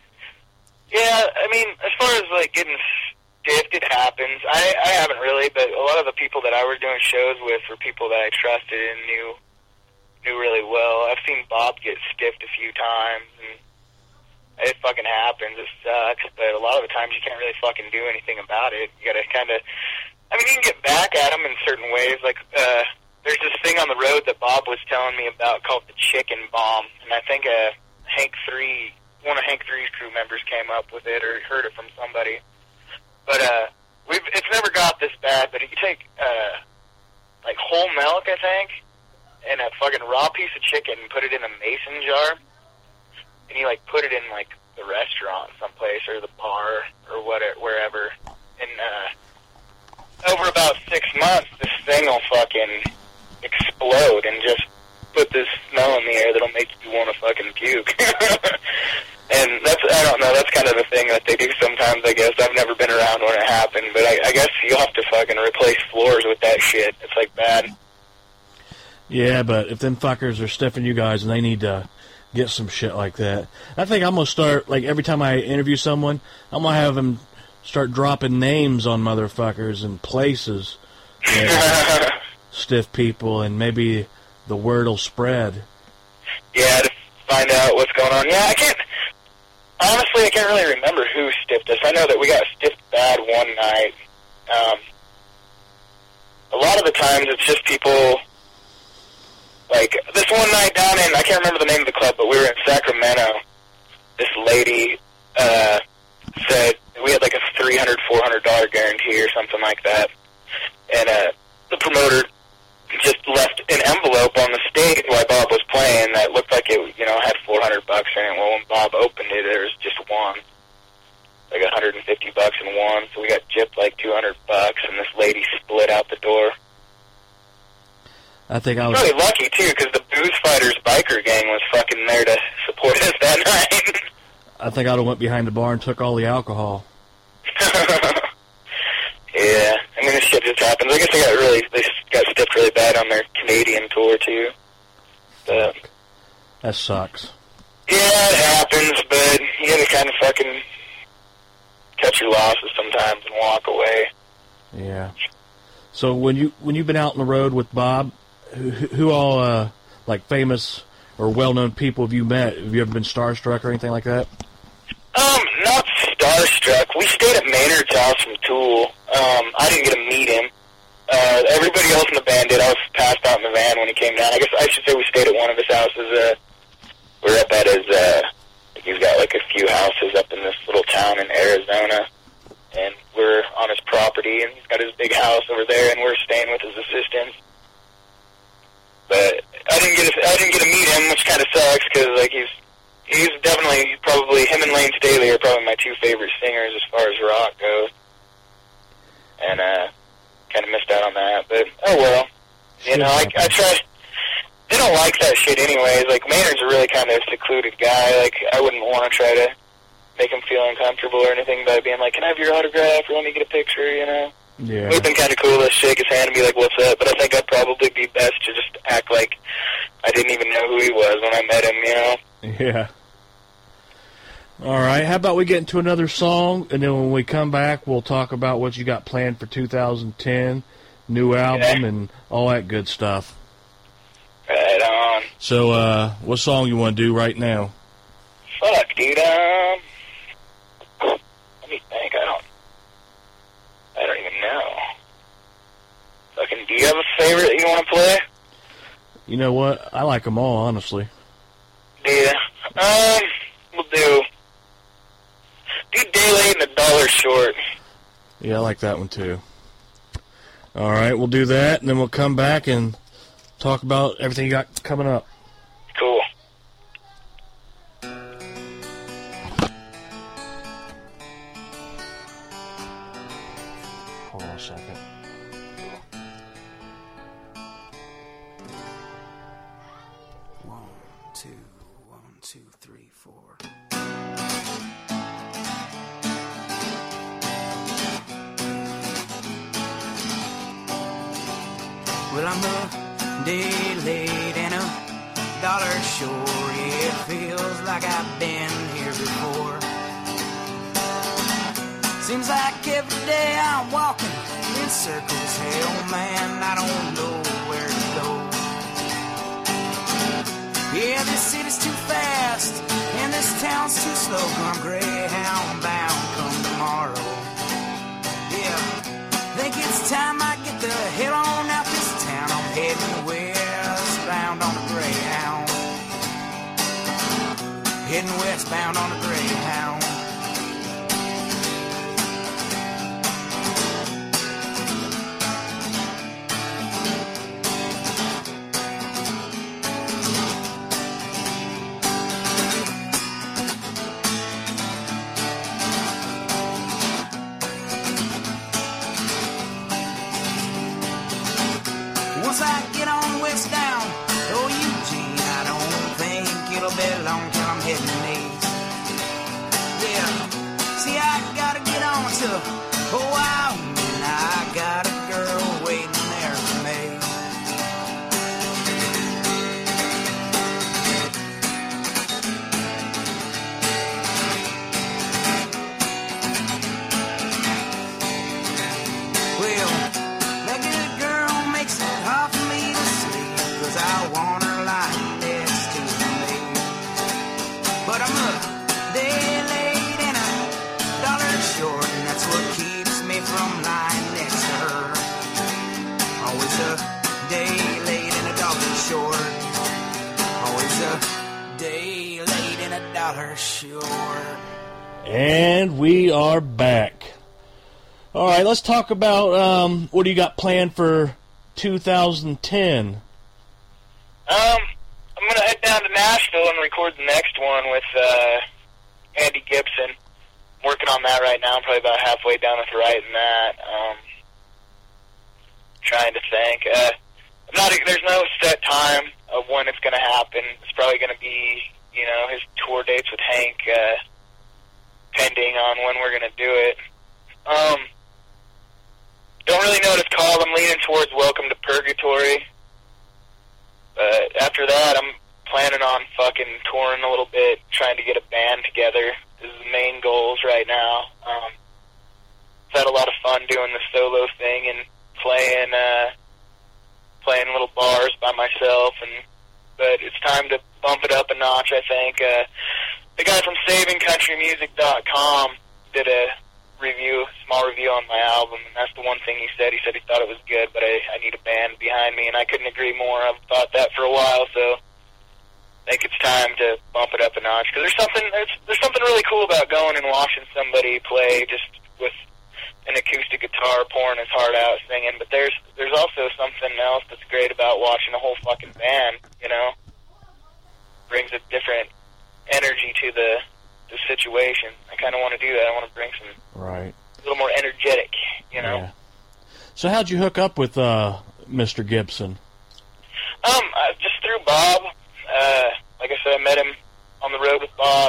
yeah, I mean, as far as like getting stiffed, it happens. I I haven't really, but a lot of the people that I was doing shows with were people that I trusted and knew knew really well. I've seen Bob get stiffed a few times, and it fucking happens. It sucks, but a lot of the times you can't really fucking do anything about it. You gotta kind of, I mean, you can get back at them in certain ways. Like, uh, there's this thing on the road that Bob was telling me about called the chicken bomb, and I think uh, Hank three, one of Hank three's crew members came up with it or heard it from somebody. But uh, we've it's never got this bad. But you take uh, like whole milk, I think, and a fucking raw piece of chicken and put it in a mason jar. And you, like, put it in, like, the restaurant someplace or the bar or whatever, wherever. And, uh, over about six months, this thing will fucking explode and just put this smell in the air that'll make you want to fucking puke. And that's, I don't know, that's kind of the thing that they do sometimes, I guess. I've never been around when it happened, but I, I guess you'll have to fucking replace floors with that shit. It's, like, bad. Yeah, but if them fuckers are stiffing you guys and they need to get some shit like that. I think I'm going to start, like, every time I interview someone, I'm going to have them start dropping names on motherfuckers and places that stiff people, and maybe the word will spread. Yeah, to find out what's going on. Yeah, I can't, honestly, I can't really remember who stiffed us. I know that we got stiffed bad one night. Um, a lot of the times it's just people. Like, this one night down in, I can't remember the name of the club, but we were in Sacramento. This lady uh, said we had like a three hundred dollars, four hundred dollars guarantee or something like that. And uh, the promoter just left an envelope on the stage while Bob was playing that looked like it, you know, had four hundred bucks in it. Well, when Bob opened it, there was just one. Like one hundred fifty bucks in one. So we got gypped like two hundred bucks, and this lady split out the door. I think I was really lucky too, because the Booze Fighters biker gang was fucking there to support us that night. I think I'd have went behind the bar and took all the alcohol. Yeah, I mean, this shit just happens. I guess they got really, they got stiffed really bad on their Canadian tour too. But that sucks. Yeah, it happens, but you gotta kind of fucking cut your losses sometimes and walk away. Yeah. So when you when you've been out on the road with Bob, who, who all uh, like famous or well-known people have you met? Have you ever been starstruck or anything like that? Um, not starstruck. We stayed at Maynard's house from Tool. Um, I didn't get to meet him. Uh, everybody else in the band did. I was passed out in the van when he came down. I guess I should say we stayed at one of his houses. Uh, we're up at his. Uh, he's got like a few houses up in this little town in Arizona. And we're on his property, and he's got his big house over there, and we're staying with his assistants. But I didn't get to, I didn't get to meet him, which kind of sucks because like he's he's definitely probably him and Lane Staley are probably my two favorite singers as far as rock goes. And uh, kind of missed out on that, but oh well. You know, I I try. They don't like that shit anyways. Like Maynard's a really kind of secluded guy. Like I wouldn't want to try to make him feel uncomfortable or anything by being like, can I have your autograph or let me get a picture, you know? Yeah. It would have been kind of cool to shake his hand and be like, what's up? But I think I'd probably be best to just act like I didn't even know who he was when I met him, you know? Yeah. All right, how about we get into another song, and then when we come back, we'll talk about what you got planned for two thousand ten, new album, okay. and all that good stuff. So, uh, what song you want to do right now? Fuck, dude. Um, let me think. I don't. I don't even know. Fucking. Do you have a favorite that you want to play? You know what? I like them all, honestly. Yeah. Um, we'll do. Do Day Late and a Dollar Short. Yeah, I like that one too. All right, we'll do that, and then we'll come back and talk about everything you got coming up. Cool. Hold on a second. One, two, one, two, three, four. Well, I'm a day late and a dollar short. Yeah, it feels like I've been here before. Seems like every day I'm walking in circles. Hell, man, I don't know where to go. Yeah, this city's too fast and this town's too slow. I'm Greyhound bound come tomorrow. Yeah, think it's time I get the hell on out this town. I'm heading westbound on a Greyhound. Heading westbound on a Greyhound. Once I get on west down, oh Eugene, I don't think it'll be long till I'm heading east. Yeah, see I gotta get on to oh Wyoming. I got a girl waiting there for me. Well, that good girl makes it hard for me to sleep, 'cause I want her lying next to me. But I'm a day late and a dollar short, and that's what keeps me from lying next to her. Always a day late and a dollar short. Always a day late and a dollar short. And we are back. All right, let's talk about um, what do you got planned for two thousand ten? Um, I'm going to head down to Nashville and record the next one with uh, Andy Gibson. I'm working on that right now. I'm probably about halfway down with writing that. Um, trying to think. Uh, I'm not. There's no set time of when it's going to happen. It's probably going to be, you know, his tour dates with Hank, uh, pending on when we're going to do it. Um, don't really know what it's called. I'm leaning towards Welcome to Purgatory. But after that, I'm planning on fucking touring a little bit, trying to get a band together. This is the main goals right now. Um, I've had a lot of fun doing the solo thing and playing, uh, playing little bars by myself. And but it's time to bump it up a notch, I think. Uh, the guy from saving country music dot com did a review, small review on my album, and that's the one thing he said. He said he thought it was good, but I, I need a band behind me, and I couldn't agree more. I've thought that for a while, so I think it's time to bump it up a notch. Because there's something there's, there's something really cool about going and watching somebody play just with an acoustic guitar pouring his heart out singing, but there's there's also something else that's great about watching a whole fucking band, you know? Brings a different energy to the the situation. I kind of want to do that. I want to bring some right, a little more energetic, you know. Yeah. So how'd you hook up with uh, Mister Gibson? Um, uh, just through Bob. Uh, like I said, I met him on the road with Bob.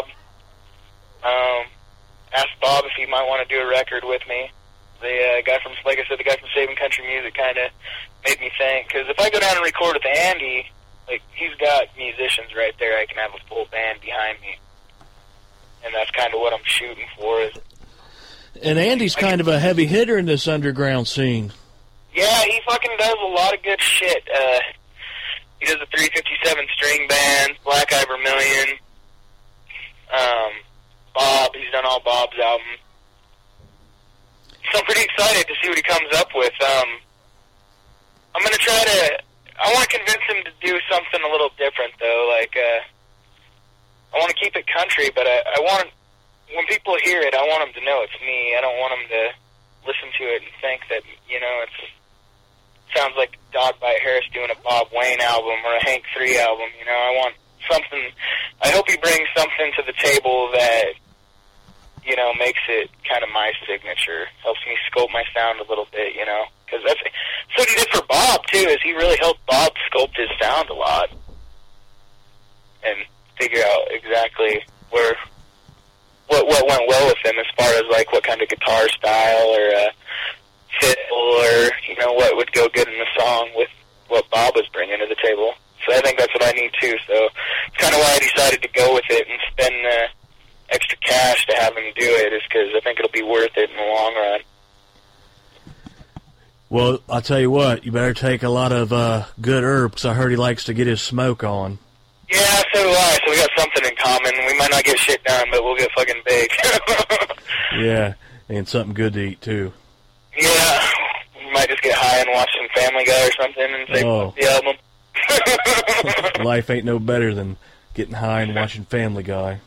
Um, asked Bob if he might want to do a record with me. The uh, guy from, like I said, the guy from Saving Country Music kind of made me think, because if I go down and record with Andy, like he's got musicians right there. I can have a full band behind me. And that's kind of what I'm shooting for. Is and Andy's like, kind of a heavy hitter in this underground scene. Yeah, he fucking does a lot of good shit. Uh, He does the three fifty-seven string band, Black Eye Vermilion. Um, Bob, he's done all Bob's albums. So I'm pretty excited to see what he comes up with. Um, I'm going to try to... I want to convince him to do something a little different, though. Like, uh, I want to keep it country, but I, I want... When people hear it, I want them to know it's me. I don't want them to listen to it and think that, you know, it's sounds like Dog Bite Harris doing a Bob Wayne album or a Hank three album. You know, I want something... I hope he brings something to the table that, you know, makes it kind of my signature. Helps me sculpt my sound a little bit, you know. Because that's... So what he did for Bob, too, is he really helped Bob sculpt his sound a lot. And figure out exactly where... What what went well with him as far as, like, what kind of guitar style or uh, fiddle or, you know, what would go good in the song with what Bob was bringing to the table. So I think that's what I need, too. So it's kind of why I decided to go with it and spend uh, extra cash to have him do it, is because I think it'll be worth it in the long run. Well, I'll tell you what, you better take a lot of uh, good herb, because I heard he likes to get his smoke on. Yeah, so do I. So we got something in common. We might not get shit done, but we'll get fucking big. Yeah, and something good to eat, too. Yeah, we might just get high and watch some Family Guy or something and say, oh. fuck the album. Life ain't no better than getting high and watching Family Guy.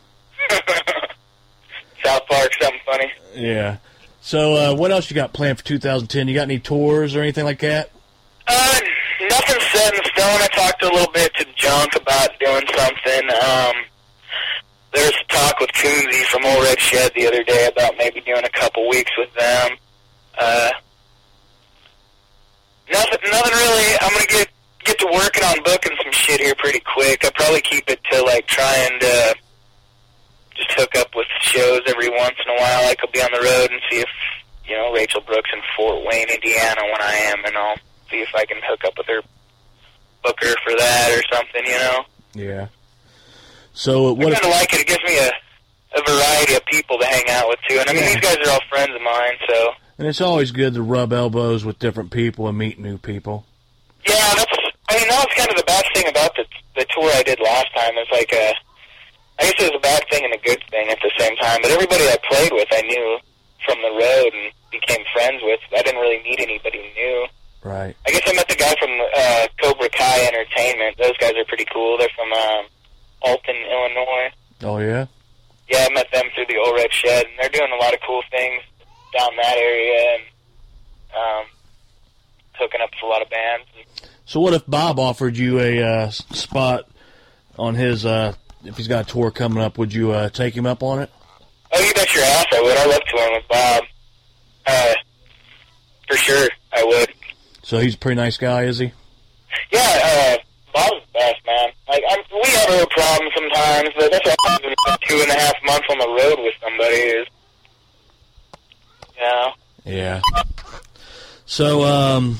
South Park, something funny. Yeah. So, uh, what else you got planned for two thousand ten? You got any tours or anything like that? Uh, nothing set in stone. I talked a little bit to Junk about doing something. Um, there was talk with Coonsy from Old Red Shed the other day about maybe doing a couple weeks with them. Uh, nothing, nothing really. I'm gonna get get to working on booking some shit here pretty quick. I'll probably keep it to like trying to just hook up with shows every once in a while. Like I'll be on the road and see if, you know, Rachel Brooks in Fort Wayne, Indiana when I am, and I'll see if I can hook up with her booker for that or something, you know? Yeah. So what I kind of like it. It gives me a, a variety of people to hang out with, too. And, I mean, Yeah. these guys are all friends of mine, so... And it's always good to rub elbows with different people and meet new people. Yeah, that's... I mean, that was kind of the bad thing about the the tour I did last time. It's like a... I guess it was a bad thing and a good thing at the same time. But everybody I played with, I knew from the road and became friends with. I didn't really meet anybody new. Right. I guess I met the guy from uh, Cobra Kai Entertainment. Those guys are pretty cool. They're from um, Alton, Illinois. Oh, yeah? Yeah, I met them through the Old Red Shed, and they're doing a lot of cool things down that area and um, hooking up with a lot of bands. So what if Bob offered you a uh, s- spot on his, uh, if he's got a tour coming up, would you uh, take him up on it? Oh, you bet your ass I would. I love touring with Bob. Uh, for sure, I would. So he's a pretty nice guy, is he? Yeah, uh, Bob's the best, man. Like, I'm, we have a little problem sometimes, but that's what happens in two and a half months on the road with somebody is, you know? Yeah. So, um,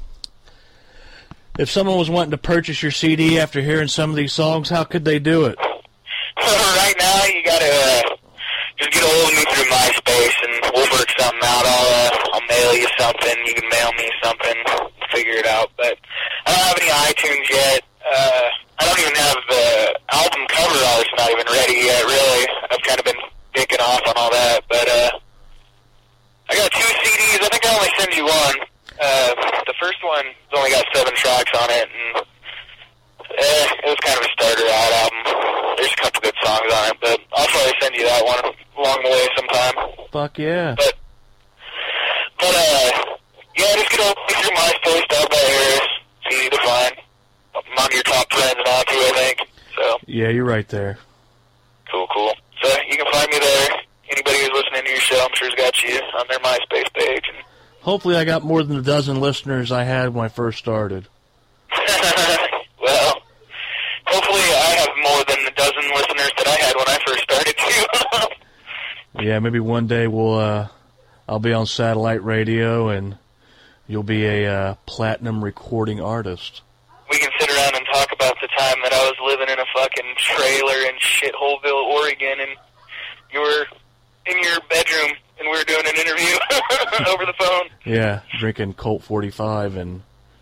if someone was wanting to purchase your C D after hearing some of these songs, how could they do it? Right now, you gotta uh, just get a hold of me through MySpace, and we'll work something out. I'll uh, I'll mail you something. You can mail me something. We'll figure it out. But I don't have any iTunes yet. Uh, I don't even have the album cover art's not even ready yet. Really, I've kind of been dicking off on all that. But uh, I got two C Ds. I think I only send you one. Uh, the first one has only got seven tracks on it, and eh, it was kind of a starter out album. There's a couple good songs on it, but I'll probably send you that one along the way sometime. Fuck yeah. But, but uh, yeah, just get over through MySpace, Dog Bite Harris. It's easy to find. I'm on your top friends now, too, I think. So Yeah, you're right there. cool, cool. So you can find me there. Anybody who's listening to your show, I'm sure has got you on their MySpace page. And Hopefully I got more than a dozen listeners I had when I first started. well, hopefully I have more than the dozen listeners that I had when I first started, too. Yeah, maybe one day we'll, uh, I'll be on satellite radio and you'll be a uh, platinum recording artist. We can sit around and talk about the time that I was living in a fucking trailer in Shitholeville, Oregon, and you were in your bedroom and we were doing an interview over the phone. Yeah, drinking Colt forty-five and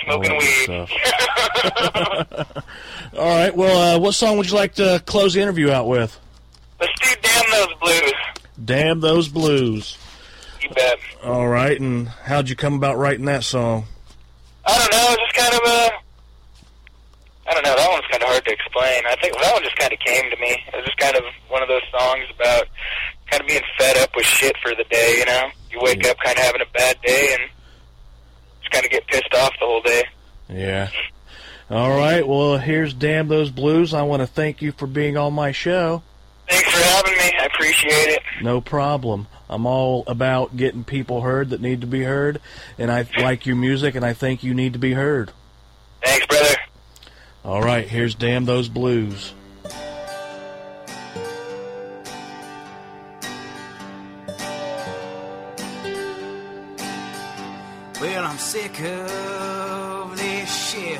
smoking All weed. Stuff. All right. Well, uh, what song would you like to close the interview out with? Let's do Damn Those Blues. Damn Those Blues. You bet. All right. And how'd you come about writing that song? I don't know. It's just kind of a... I don't know. That one's kind of hard to explain. I think that one just kind of came to me. It was just kind of one of those songs about kind of being fed up with shit for the day, you know? You wake up kind of having a bad day and just kind of get pissed off the whole day. Yeah. All right. Well, here's Damn Those Blues. I want to thank you for being on my show. Thanks for having me. I appreciate it. No problem. I'm all about getting people heard that need to be heard, and I like your music, and I think you need to be heard. Thanks, brother. All right, here's Damn Those Blues. Well, I'm sick of this shit.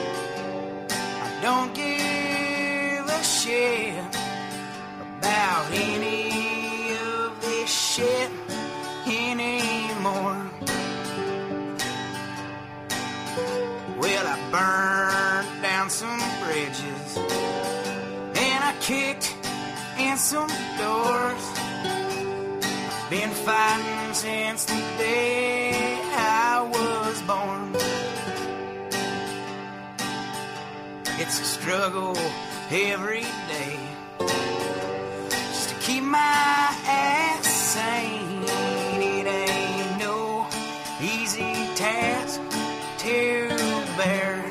I don't give a shit about any of this shit anymore. Well, I burned down some bridges and I kicked in some doors. I've been fighting since the day I was born. It's a struggle every day just to keep my ass sane. It ain't no easy task to bear.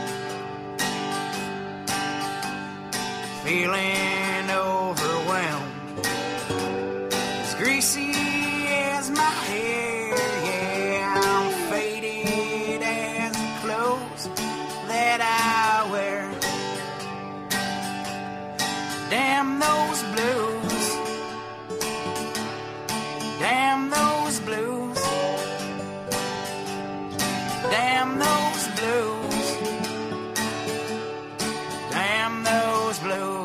Feeling overwhelmed, as greasy as my hair. Yeah, I'm faded as the clothes that I wear. Damn those blues. Damn those blues. Damn those blues. Damn those blues.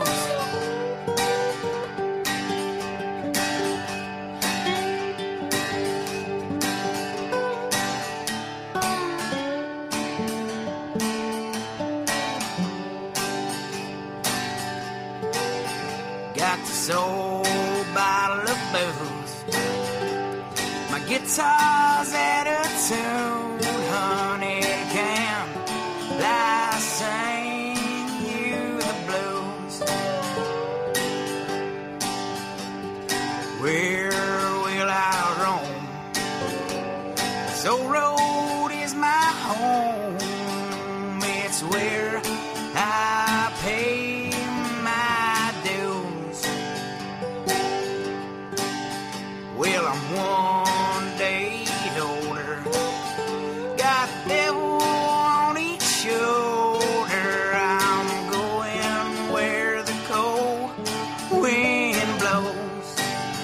Got this old bottle of booze. My guitar's at a tune, honey, can I sing you the blues? Where will I roam? This old road is my home. It's where I pay my dues. Well, I'm one day older, got a devil on each shoulder. I'm going where the cold wind blows.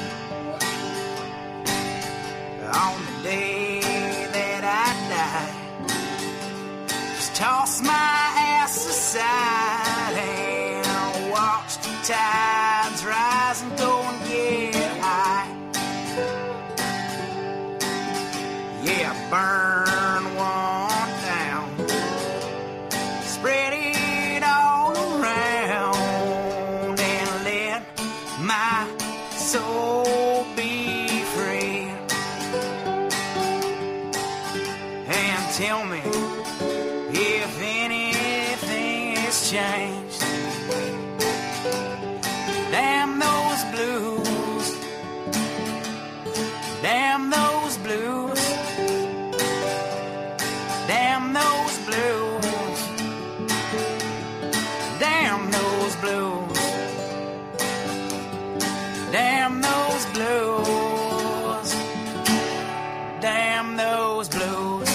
On the day that I die, just toss my ass aside and watch the tides rise and go and get high. Yeah, burn one down, spread it all around, and let my soul be free. And tell me if anything has changed. Damn those blues. Damn those blues. Damn those blues. Damn those blues. Damn those blues. Damn those blues.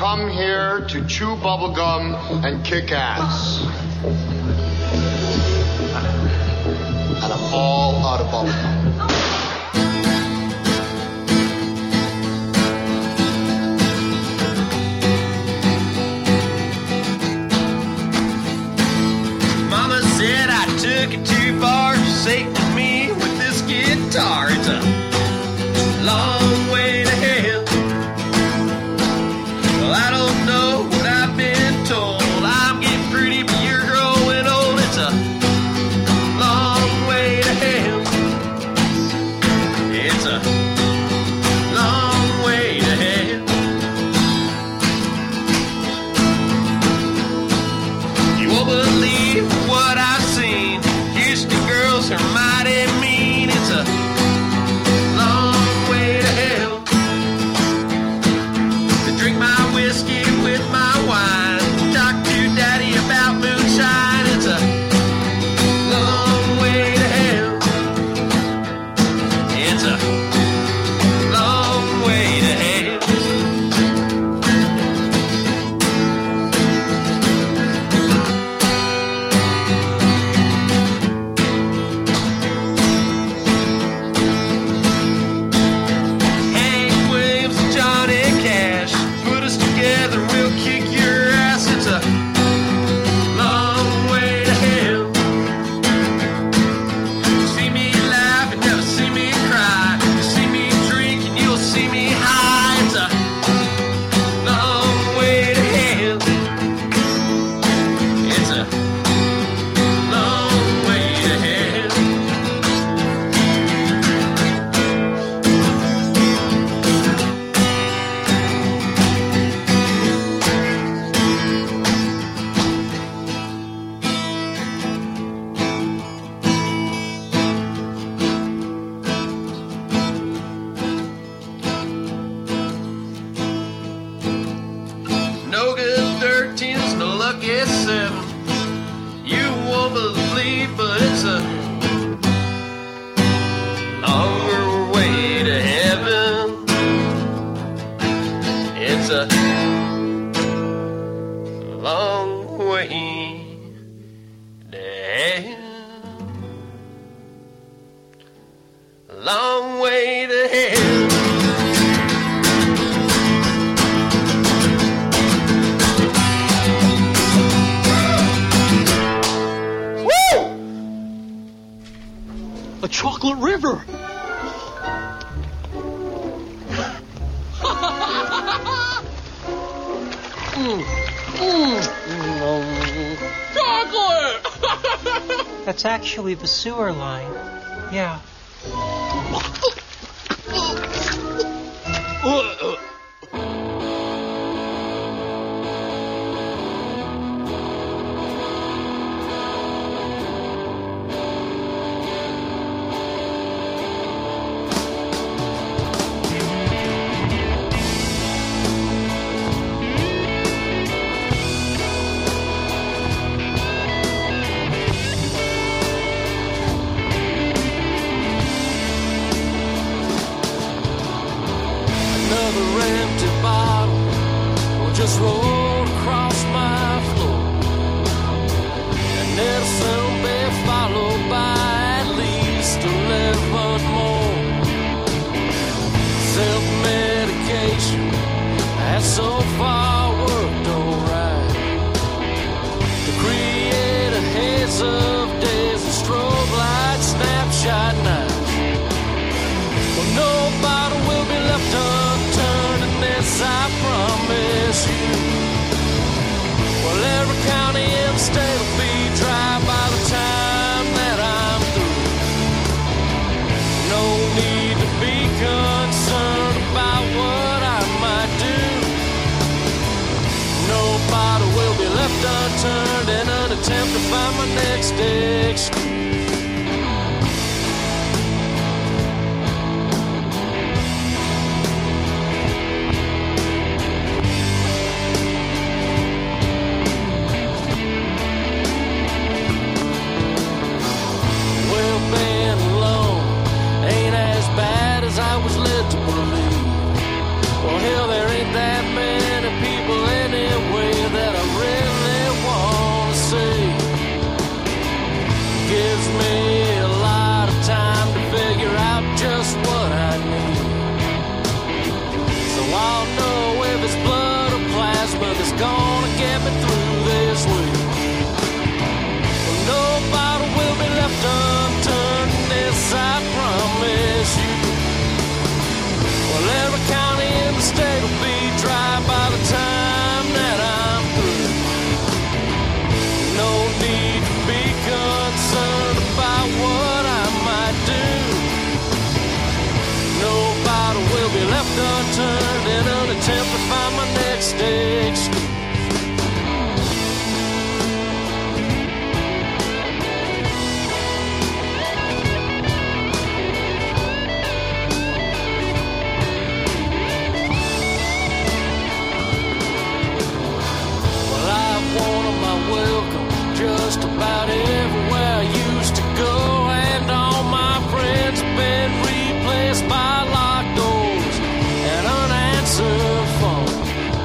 come here to chew bubblegum and kick ass. And I'm all out of bubblegum. Mama said I took it too far. Satan me with this guitar. It's a long way to hell. Well, I don't know what I've been told. I'm getting pretty, but you're growing old. It's a long way to hell. It's a long way to hell. You won't believe what I've seen. Houston girls are mighty mean. It's a long way to hell. To drink my whiskey with my wine. Talk to daddy about moonshine. It's a long way to hell. It's a long way to hell. Hank Williams and Johnny Cash, put us together, we'll kick your ass. It's a long way to hell. You see me laugh and never see me cry. You see me drink and you'll see me high. It's a long way to hell. It's a long way to hell. No good thirteens, no lucky seven. You won't believe, but it's a longer way to heaven. It's a long way to hell. Long way to hell. A chocolate river. Mm. Mm. Chocolate! That's actually the sewer line. Yeah. Another empty bottle just rolled across my floor, and it'll soon be followed by at least eleven more. Self-medication has so far worked alright to create a haze of days and strobe light snapshot nights. Well, no bottle will be left unturned, and this I promise you. Well, every county in the state will be dry by the time that I'm through. No need to be concerned about what I might do. No bottle will be left unturned in an attempt to find my next excuse. Well, hell, there ain't that many people gonna get me through this week. Well, no bottle will be left unturned, this I promise you. Well, every county in the state will be dry by the time that I'm through. No need to be concerned about what I might do. No bottle will be left unturned in an attempt to find my next excuse. Well, I've wanted my welcome just about everywhere I used to go, and all my friends have been replaced by locked doors and unanswered phone.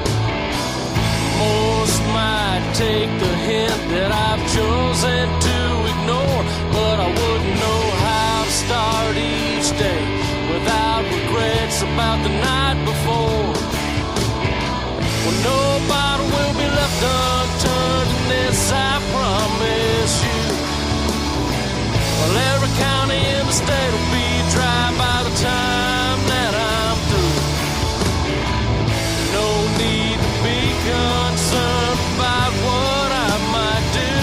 Most might take the hint that I've chosen to ignore, but I wouldn't know how to start each day without regrets about the night before. Well, no bottle will be left unturned, and this I promise you. Well, every county in the state will be dry by the time that I'm through. No need to be concerned about what I might do.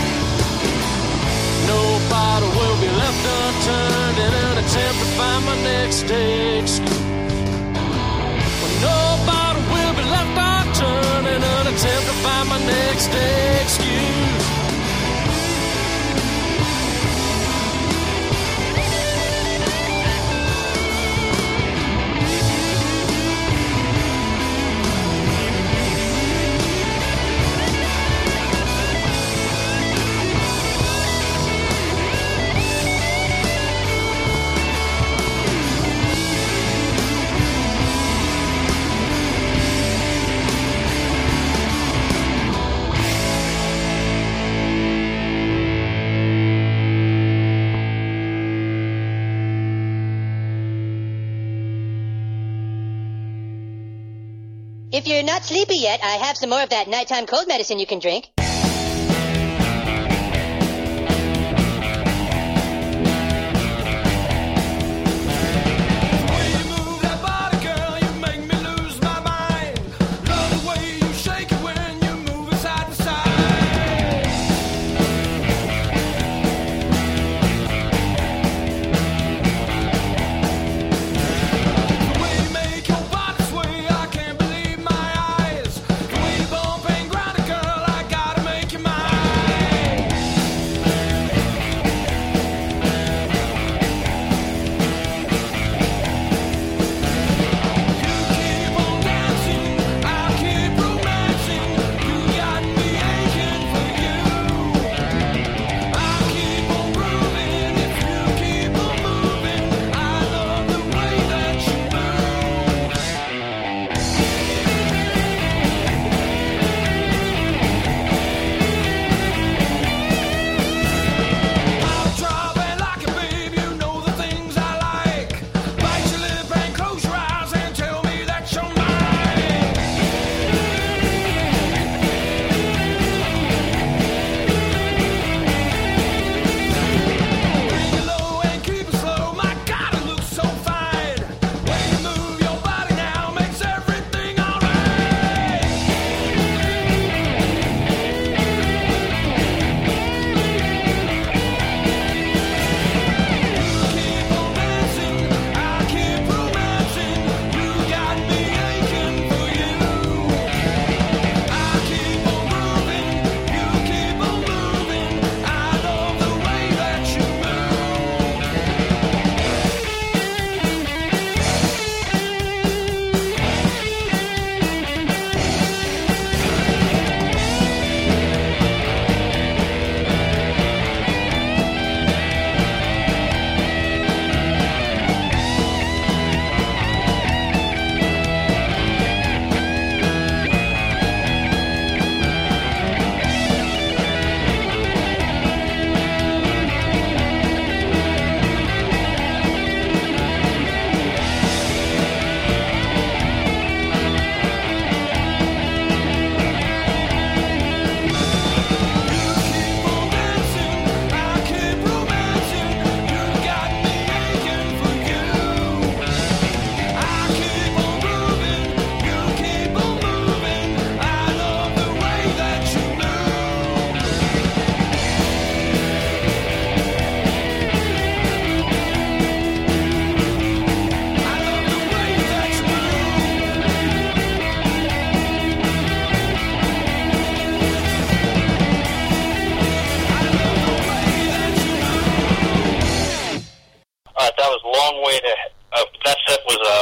No bottle will be left unturned in an attempt to find my next excuse. Well, no bottle will be left unturned in an attempt to find my next excuse. If you're not sleepy yet, I have some more of that nighttime cold medicine you can drink. I got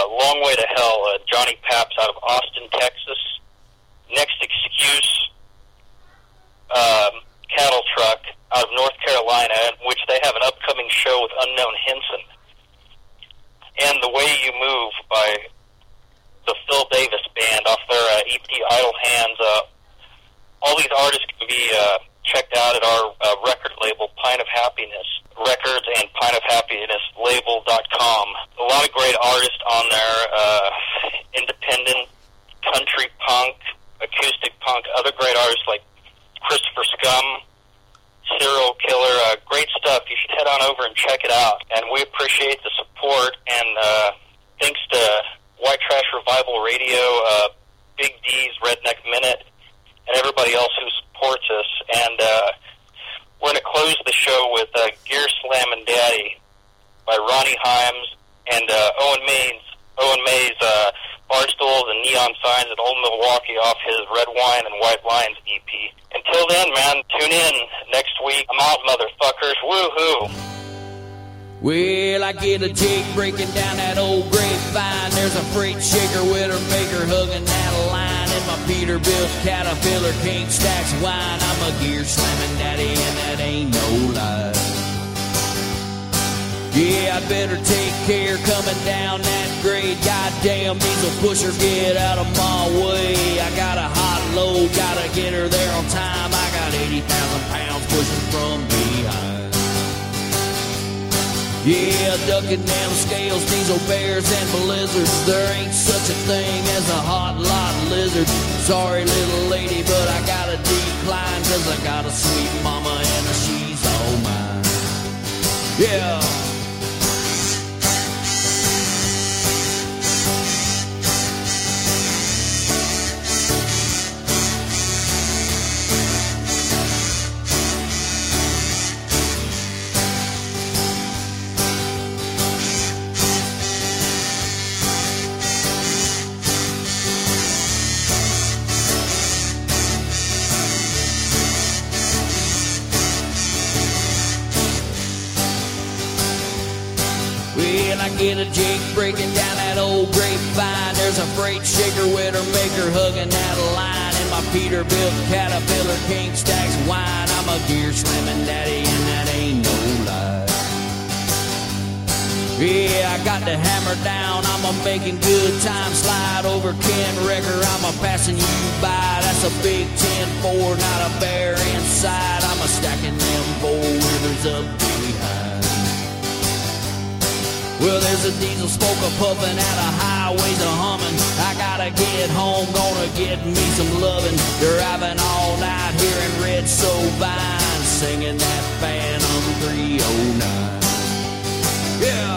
uh, Long Way to Hell, uh, Johnny Paps out of Austin, Texas. Next Excuse, um, Cattle Truck out of North Carolina, in which they have an upcoming show with Unknown Henson. And The Way You Move by the Phil Davis Band off their uh, E P Idle Hands. Uh, all these artists can be uh, checked out at our uh, record label, Pint of Happiness Records, and pint of happiness label dot com. A lot of great artists on there, uh, independent, country punk, acoustic punk, other great artists like Christopher Scum, Serial Killer, uh, great stuff. You should head on over and check it out. And we appreciate the support, and uh, thanks to White Trash Revival Radio, uh, Big D's Redneck Minute, and everybody else who supports us. And uh, we're going to close the show with uh, Gear Slammin' Daddy by Ronnie Himes and uh, Owen Mays, Owen Mays, uh, Barstools and Neon Signs in Old Milwaukee off his Red Wine and White Lions E P. Until then, man, tune in next week. I'm out, motherfuckers. Woo-hoo. Well, I get a jig breaking down that old grapevine. There's a freight shaker with her maker hugging that line. And my Peterbilt Caterpillar King stacks wine. I'm a gear slamming daddy, and that ain't no lie. Yeah, I'd better take care coming down that grade. Goddamn diesel pusher, get out of my way. I got a hot load, gotta get her there on time. I got eighty thousand pounds pushing from behind. Yeah, ducking them scales, diesel bears and blizzards. There ain't such a thing as a hot lot lizard. Sorry, little lady, but I gotta decline, cause I got a sweet mama and she's all mine. Yeah. I get a jig breaking down that old grapevine. There's a freight shaker with her maker hugging that line. And my Peterbilt Caterpillar King stacks wine. I'm a gear slamming daddy, and that ain't no lie. Yeah, I got the hammer down. I'm a making good time. Slide over Ken Wrecker. I'm a passing you by. That's a big ten four, not a bear inside. I'm a stacking them four wheelers up behind. Well, there's a diesel smoker puffing out of highways a humming. I gotta get home, gonna get me some lovin'. Driving all night here in Red So Vine, singing that Phantom three oh nine. Yeah.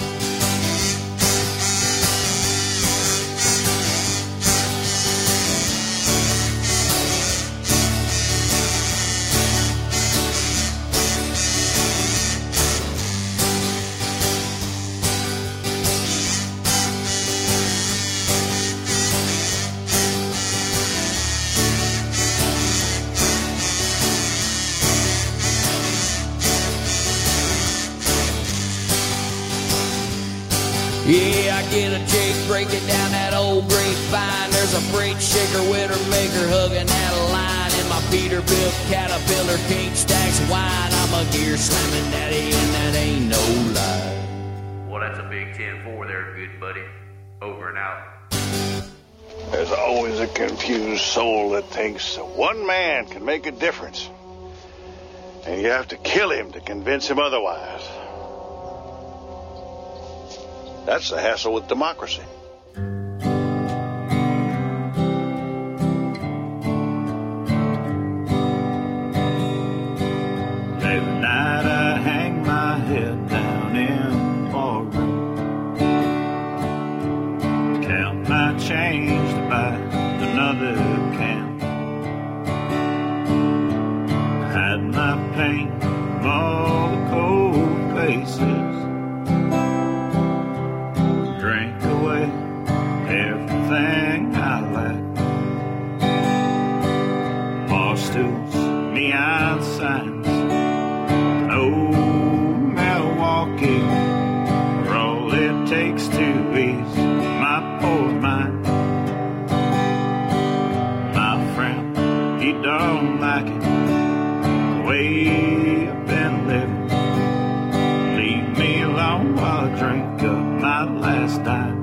Yeah, I get a jig breaking down that old grapevine. There's a freight shaker with her maker hugging that line. And my Peterbilt Caterpillar King stacks wine. I'm a gear slamming daddy, and that ain't no lie. Well, that's a big ten four there, good buddy. Over and out. There's always a confused soul that thinks that one man can make a difference. And you have to kill him to convince him otherwise. That's the hassle with democracy. Every night I hang my head down in the barroom, count my change to buy another can, hide my pain from all the cold faces. Everything I lack, bar stools, neon signs, old Milwaukee, are all it takes to ease last dime.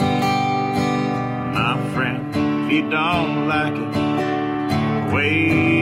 Don't like it the way